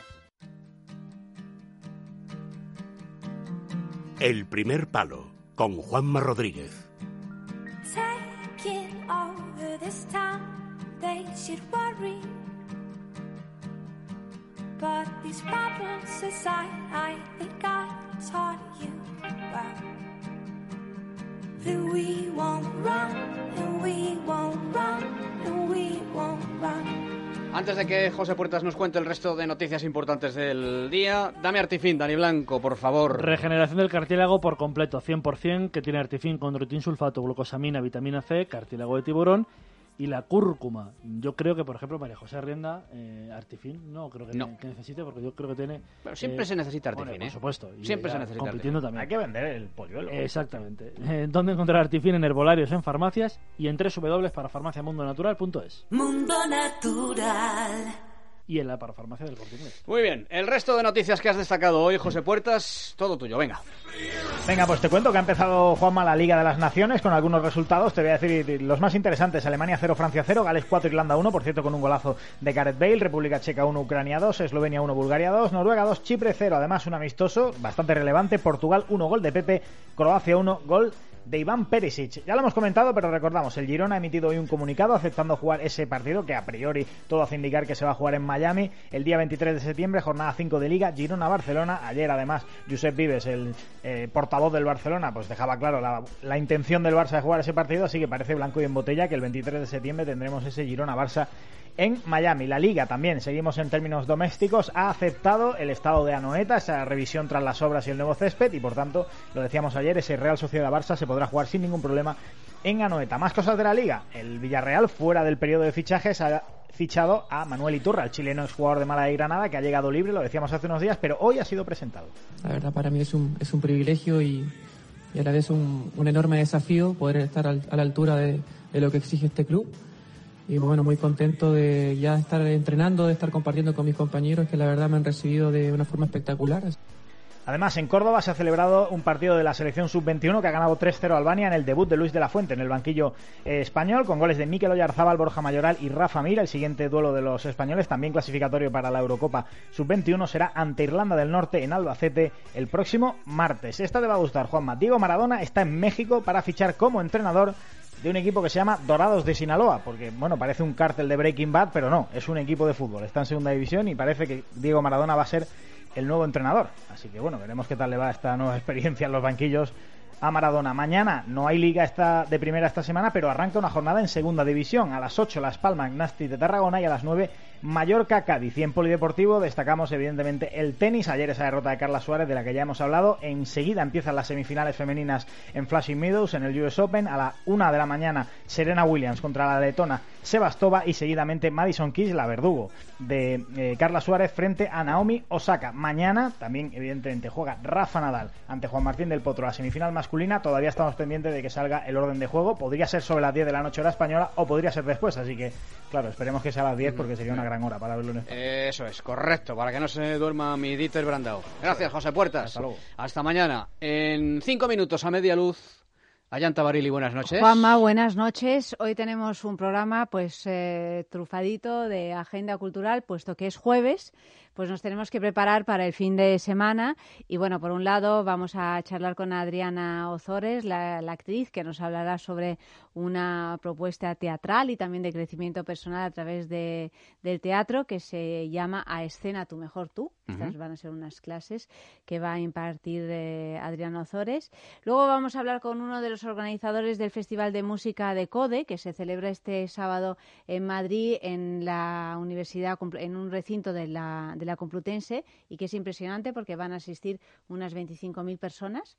El primer palo, con Juanma Rodríguez. Taking over this town, they should worry. But these problems aside, I think I taught you well. That we won't run, and we won't run, and we won't run. Antes de que José Puertas nos cuente el resto de noticias importantes del día, dame Artifin, Dani Blanco, por favor. Regeneración del cartílago por completo, 100%, que tiene Artifin con sulfato, glucosamina, vitamina C, cartílago de tiburón y la cúrcuma. Yo creo que, por ejemplo, María José Rienda, Artifin, no creo que necesite, porque yo creo que tiene... Pero siempre se necesita Artifin, bueno, por supuesto. Y siempre se necesita compitiendo Artifin. También. Hay que vender el polluelo. Exactamente. ¿Dónde encontrar Artifin? En herbolarios, en farmacias y en www.parafarmaciamundonatural.es. Mundo Natural. Y en la parafarmacia del Corte Inglés. Muy bien, el resto de noticias que has destacado hoy, José Puertas, todo tuyo, venga. Venga, pues te cuento que ha empezado, Juanma, la Liga de las Naciones con algunos resultados. Te voy a decir los más interesantes. Alemania 0, Francia 0, Gales 4, Irlanda 1, por cierto con un golazo de Gareth Bale. República Checa 1, Ucrania 2, Eslovenia 1, Bulgaria 2, Noruega 2, Chipre 0. Además un amistoso bastante relevante. Portugal 1, gol de Pepe, Croacia 1, gol de Iván Perisic. Ya lo hemos comentado, pero recordamos, el Girona ha emitido hoy un comunicado aceptando jugar ese partido, que a priori todo hace indicar que se va a jugar en Miami el día 23 de septiembre, jornada 5 de Liga, Girona-Barcelona. Ayer, además, Josep Vives, el portavoz del Barcelona, pues dejaba claro la intención del Barça de jugar ese partido, así que parece blanco y en botella que el 23 de septiembre tendremos ese Girona-Barça en Miami. La Liga también, seguimos en términos domésticos, ha aceptado el estado de Anoeta, esa revisión tras las obras y el nuevo césped, y por tanto, lo decíamos ayer, ese Real Sociedad-Barça se podrá jugar sin ningún problema en Anoeta. Más cosas de la Liga. El Villarreal, fuera del periodo de fichajes, ha fichado a Manuel Iturra, el chileno exjugador de Málaga y Granada, que ha llegado libre, lo decíamos hace unos días, pero hoy ha sido presentado. La verdad, para mí es un privilegio y a la vez un enorme desafío poder estar a la altura de lo que exige este club. Y bueno, muy contento de ya estar entrenando, de estar compartiendo con mis compañeros, que la verdad me han recibido de una forma espectacular. Además, en Córdoba se ha celebrado un partido de la selección sub-21 que ha ganado 3-0 a Albania en el debut de Luis de la Fuente en el banquillo español, con goles de Mikel Oyarzábal, Borja Mayoral y Rafa Mir. El siguiente duelo de los españoles, también clasificatorio para la Eurocopa sub-21, será ante Irlanda del Norte en Albacete el próximo martes. Esta te va a gustar, Juanma. Diego Maradona está en México para fichar como entrenador de un equipo que se llama Dorados de Sinaloa, porque, bueno, parece un cártel de Breaking Bad, pero no, es un equipo de fútbol. Está en segunda división y parece que Diego Maradona va a ser el nuevo entrenador. Así que, bueno, veremos qué tal le va esta nueva experiencia en los banquillos a Maradona. Mañana no hay liga de primera esta semana, pero arranca una jornada en segunda división. A las 8 Las Palmas Nastic de Tarragona y a las 9 Mallorca Cádiz. Y en polideportivo destacamos evidentemente el tenis. Ayer esa derrota de Carla Suárez de la que ya hemos hablado. Enseguida empiezan las semifinales femeninas en Flushing Meadows en el US Open. A la 1 de la mañana Serena Williams contra la letona Sebastova y seguidamente Madison Keys, la verdugo de Carla Suárez, frente a Naomi Osaka. Mañana también evidentemente juega Rafa Nadal ante Juan Martín del Potro, la semifinal masculina. Todavía estamos pendientes de que salga el orden de juego. Podría ser sobre las 10 de la noche hora española o podría ser después, así que claro, esperemos que sea a las 10 porque sería una gran hora para verlo en España. Eso es, correcto, para que no se duerma mi Dieter Brandao. Gracias, José Puertas. Hasta luego. Hasta mañana. En 5 minutos a media luz. Ayanta Barili, buenas noches. Juanma, buenas noches. Hoy tenemos un programa pues trufadito de agenda cultural, puesto que es jueves, pues nos tenemos que preparar para el fin de semana. Y bueno, por un lado vamos a charlar con Adriana Ozores, la actriz, que nos hablará sobre una propuesta teatral y también de crecimiento personal a través del teatro que se llama A Escena Tu Mejor Tú. Estas van a ser unas clases que va a impartir Adriana Ozores. Luego vamos a hablar con uno de los organizadores del Festival de Música de CODE, que se celebra este sábado en Madrid, en la universidad, en un recinto de la Complutense, y que es impresionante porque van a asistir unas 25.000 personas.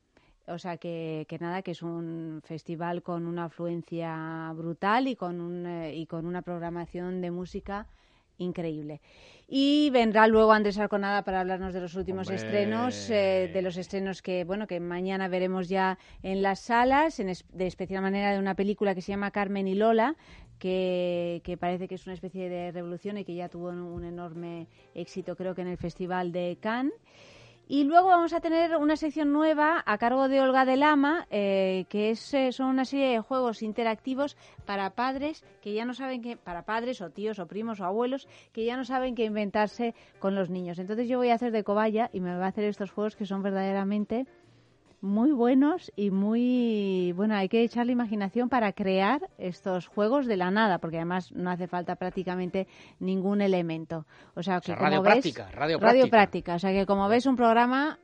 O sea que nada, que es un festival con una afluencia brutal y con una programación de música increíble. Y vendrá luego Andrés Arconada para hablarnos de los últimos estrenos, de los estrenos que mañana veremos ya en las salas, de especial manera de una película que se llama Carmen y Lola, que parece que es una especie de revolución y que ya tuvo un enorme éxito, creo que en el Festival de Cannes. Y luego vamos a tener una sección nueva a cargo de Olga de Lama, que son una serie de juegos interactivos para padres que ya no saben para padres o tíos o primos o abuelos que ya no saben qué inventarse con los niños. Entonces yo voy a hacer de cobaya y me va a hacer estos juegos que son verdaderamente muy buenos y hay que echarle imaginación para crear estos juegos de la nada, porque además no hace falta prácticamente ningún elemento. O sea, que radio práctica. O sea, que como ves, un programa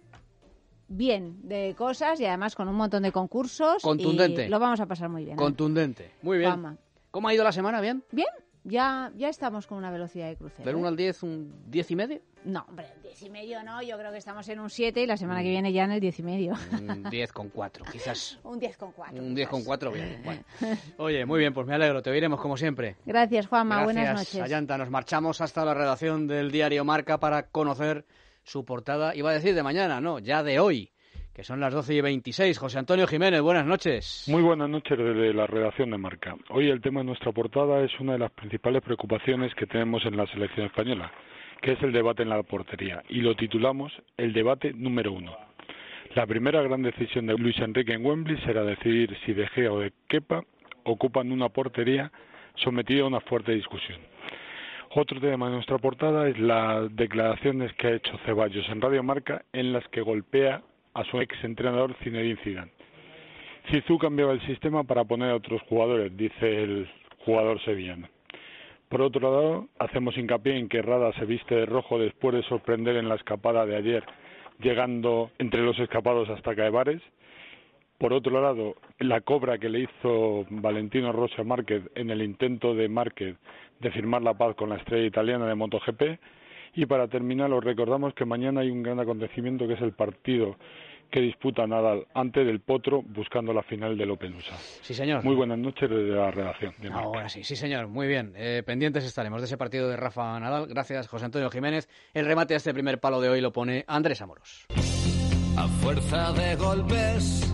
bien de cosas y además con un montón de concursos. Contundente. Y lo vamos a pasar muy bien. Contundente. Muy bien. Fama. ¿Cómo ha ido la semana? ¿Bien? Bien. Ya estamos con una velocidad de crucero. ¿Del 1 al 10, un 10,5? No, hombre, 10,5 no. Yo creo que estamos en un 7 y la semana que viene ya en el 10,5. Un 10,4, quizás. Un 10,4. Un 10,4, bien. Bueno. Oye, muy bien, pues me alegro. Te oiremos como siempre. Gracias, Juanma. Gracias, buenas noches. Ayanta. Nos marchamos hasta la redacción del diario Marca para conocer su portada. Iba a decir de mañana, no, ya de hoy, que son las 12:26. José Antonio Jiménez, buenas noches. Muy buenas noches desde la redacción de Marca. Hoy el tema de nuestra portada es una de las principales preocupaciones que tenemos en la selección española, que es el debate en la portería, y lo titulamos El debate número 1. La primera gran decisión de Luis Enrique en Wembley será decidir si De Gea o de Kepa ocupan una portería sometida a una fuerte discusión. Otro tema de nuestra portada es las declaraciones que ha hecho Ceballos en Radio Marca, en las que golpea a su ex-entrenador Zinedine Zidane. Zizou cambiaba el sistema para poner a otros jugadores, dice el jugador sevillano. Por otro lado, hacemos hincapié en que Rada se viste de rojo después de sorprender en la escapada de ayer, llegando entre los escapados hasta Caevares. Por otro lado, la cobra que le hizo Valentino Rossi a Márquez en el intento de Márquez de firmar la paz con la estrella italiana de MotoGP. Y para terminar, os recordamos que mañana hay un gran acontecimiento, que es el partido que disputa Nadal ante del Potro, buscando la final del Open USA. Sí, señor. Muy buenas noches desde la redacción. Ahora sí, señor. Muy bien. Pendientes estaremos de ese partido de Rafa Nadal. Gracias, José Antonio Jiménez. El remate a este primer palo de hoy lo pone Andrés Amoros. A fuerza de golpes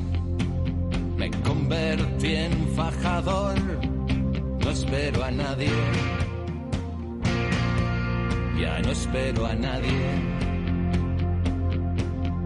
me convertí en fajador. No espero a nadie. Ya no espero a nadie.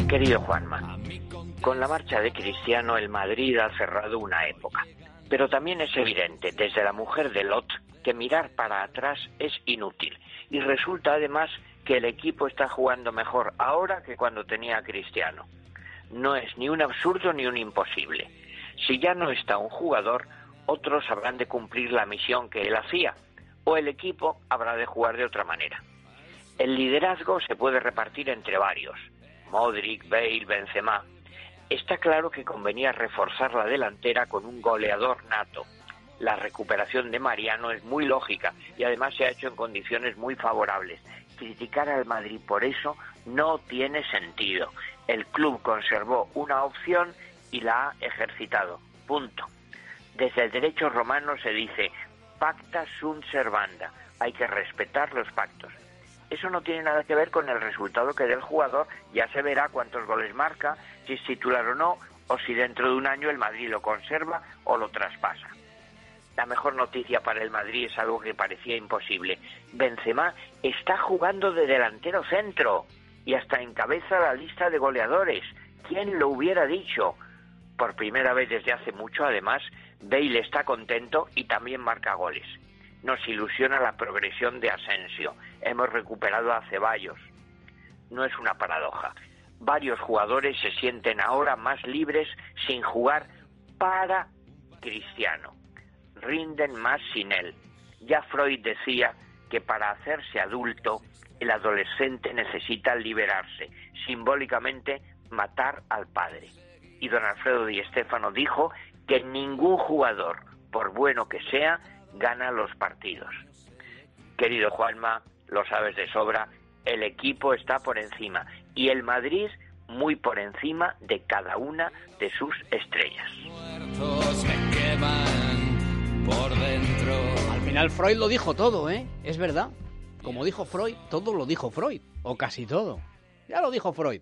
Querido Juanma, con la marcha de Cristiano el Madrid ha cerrado una época, pero también es evidente desde la mujer de Lot que mirar para atrás es inútil y resulta además que el equipo está jugando mejor ahora que cuando tenía a Cristiano. No es ni un absurdo ni un imposible. Si ya no está un jugador, otros habrán de cumplir la misión que él hacía, o el equipo habrá de jugar de otra manera. El liderazgo se puede repartir entre varios, Modric, Bale, Benzema. Está claro que convenía reforzar la delantera con un goleador nato. La recuperación de Mariano es muy lógica y además se ha hecho en condiciones muy favorables. Criticar al Madrid por eso no tiene sentido. El club conservó una opción y la ha ejercitado. Punto. Desde el derecho romano se dice pacta sunt servanda. Hay que respetar los pactos. Eso no tiene nada que ver con el resultado que dé el jugador. Ya se verá cuántos goles marca, si es titular o no, o si dentro de un año el Madrid lo conserva o lo traspasa. La mejor noticia para el Madrid es algo que parecía imposible. Benzema está jugando de delantero centro y hasta encabeza la lista de goleadores. ¿Quién lo hubiera dicho? Por primera vez desde hace mucho, además, Bale está contento y también marca goles. Nos ilusiona la progresión de Asensio. Hemos recuperado a Ceballos. No es una paradoja. Varios jugadores se sienten ahora más libres sin jugar para Cristiano. Rinden más sin él. Ya Freud decía que para hacerse adulto, el adolescente necesita liberarse, simbólicamente matar al padre. Y don Alfredo Di Stéfano dijo que ningún jugador, por bueno que sea, gana los partidos. Querido Juanma, lo sabes de sobra, el equipo está por encima y el Madrid muy por encima de cada una de sus estrellas. Me queman por dentro. Al final Freud lo dijo todo, ¿eh? Es verdad. Como dijo Freud, todo lo dijo Freud. O casi todo. Ya lo dijo Freud.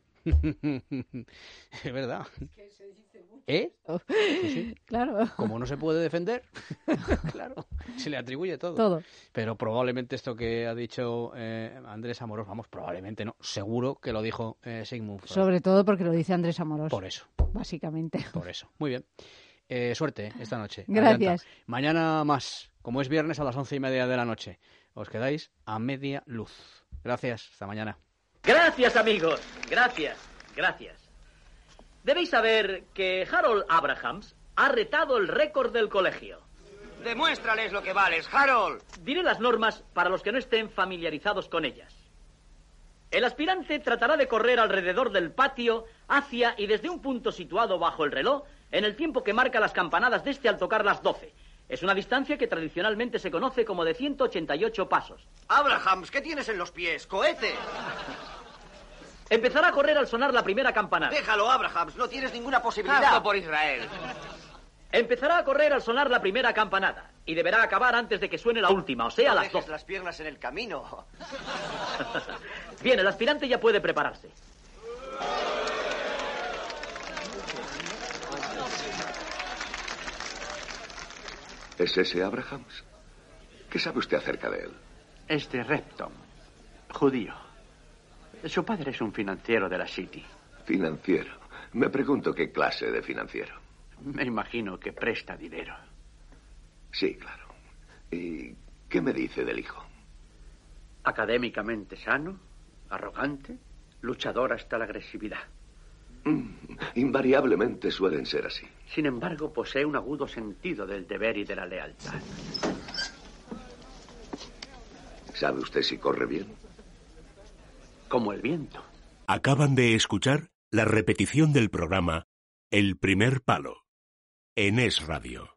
Es verdad. ¿Eh? Sí. Claro. Como no se puede defender, claro, se le atribuye todo. Todo. Pero probablemente esto que ha dicho Andrés Amorós, vamos, probablemente no, seguro que lo dijo Sigmund Freud. Sobre todo porque lo dice Andrés Amorós. Por eso. Básicamente. Por eso. Muy bien. Suerte esta noche. Gracias. Adelanta. Mañana más, como es viernes a las 11:30 de la noche. Os quedáis a media luz. Gracias. Hasta mañana. Gracias, amigos. Gracias. Debéis saber que Harold Abrahams ha retado el récord del colegio. Demuéstrales lo que vales, Harold. Diré las normas para los que no estén familiarizados con ellas. El aspirante tratará de correr alrededor del patio, hacia y desde un punto situado bajo el reloj, en el tiempo que marca las campanadas de este al tocar las 12. Es una distancia que tradicionalmente se conoce como de 188 pasos. Abrahams, ¿qué tienes en los pies? ¡Cohete! Empezará a correr al sonar la primera campanada. Déjalo, Abrahams, no tienes ninguna posibilidad. Hazlo por Israel. Empezará a correr al sonar la primera campanada y deberá acabar antes de que suene la última, o sea, no las 12. las piernas en el camino. Bien, el aspirante ya puede prepararse. ¿Es ese Abrahams? ¿Qué sabe usted acerca de él? Es de Repton, judío. Su padre es un financiero de la City. Financiero. Me pregunto qué clase de financiero. Me imagino que presta dinero. Sí, claro. ¿Y qué me dice del hijo? Académicamente sano, arrogante, luchador hasta la agresividad. Invariablemente suelen ser así. Sin embargo, posee un agudo sentido del deber y de la lealtad. ¿Sabe usted si corre bien? Como el viento. Acaban de escuchar la repetición del programa El primer palo en Es Radio.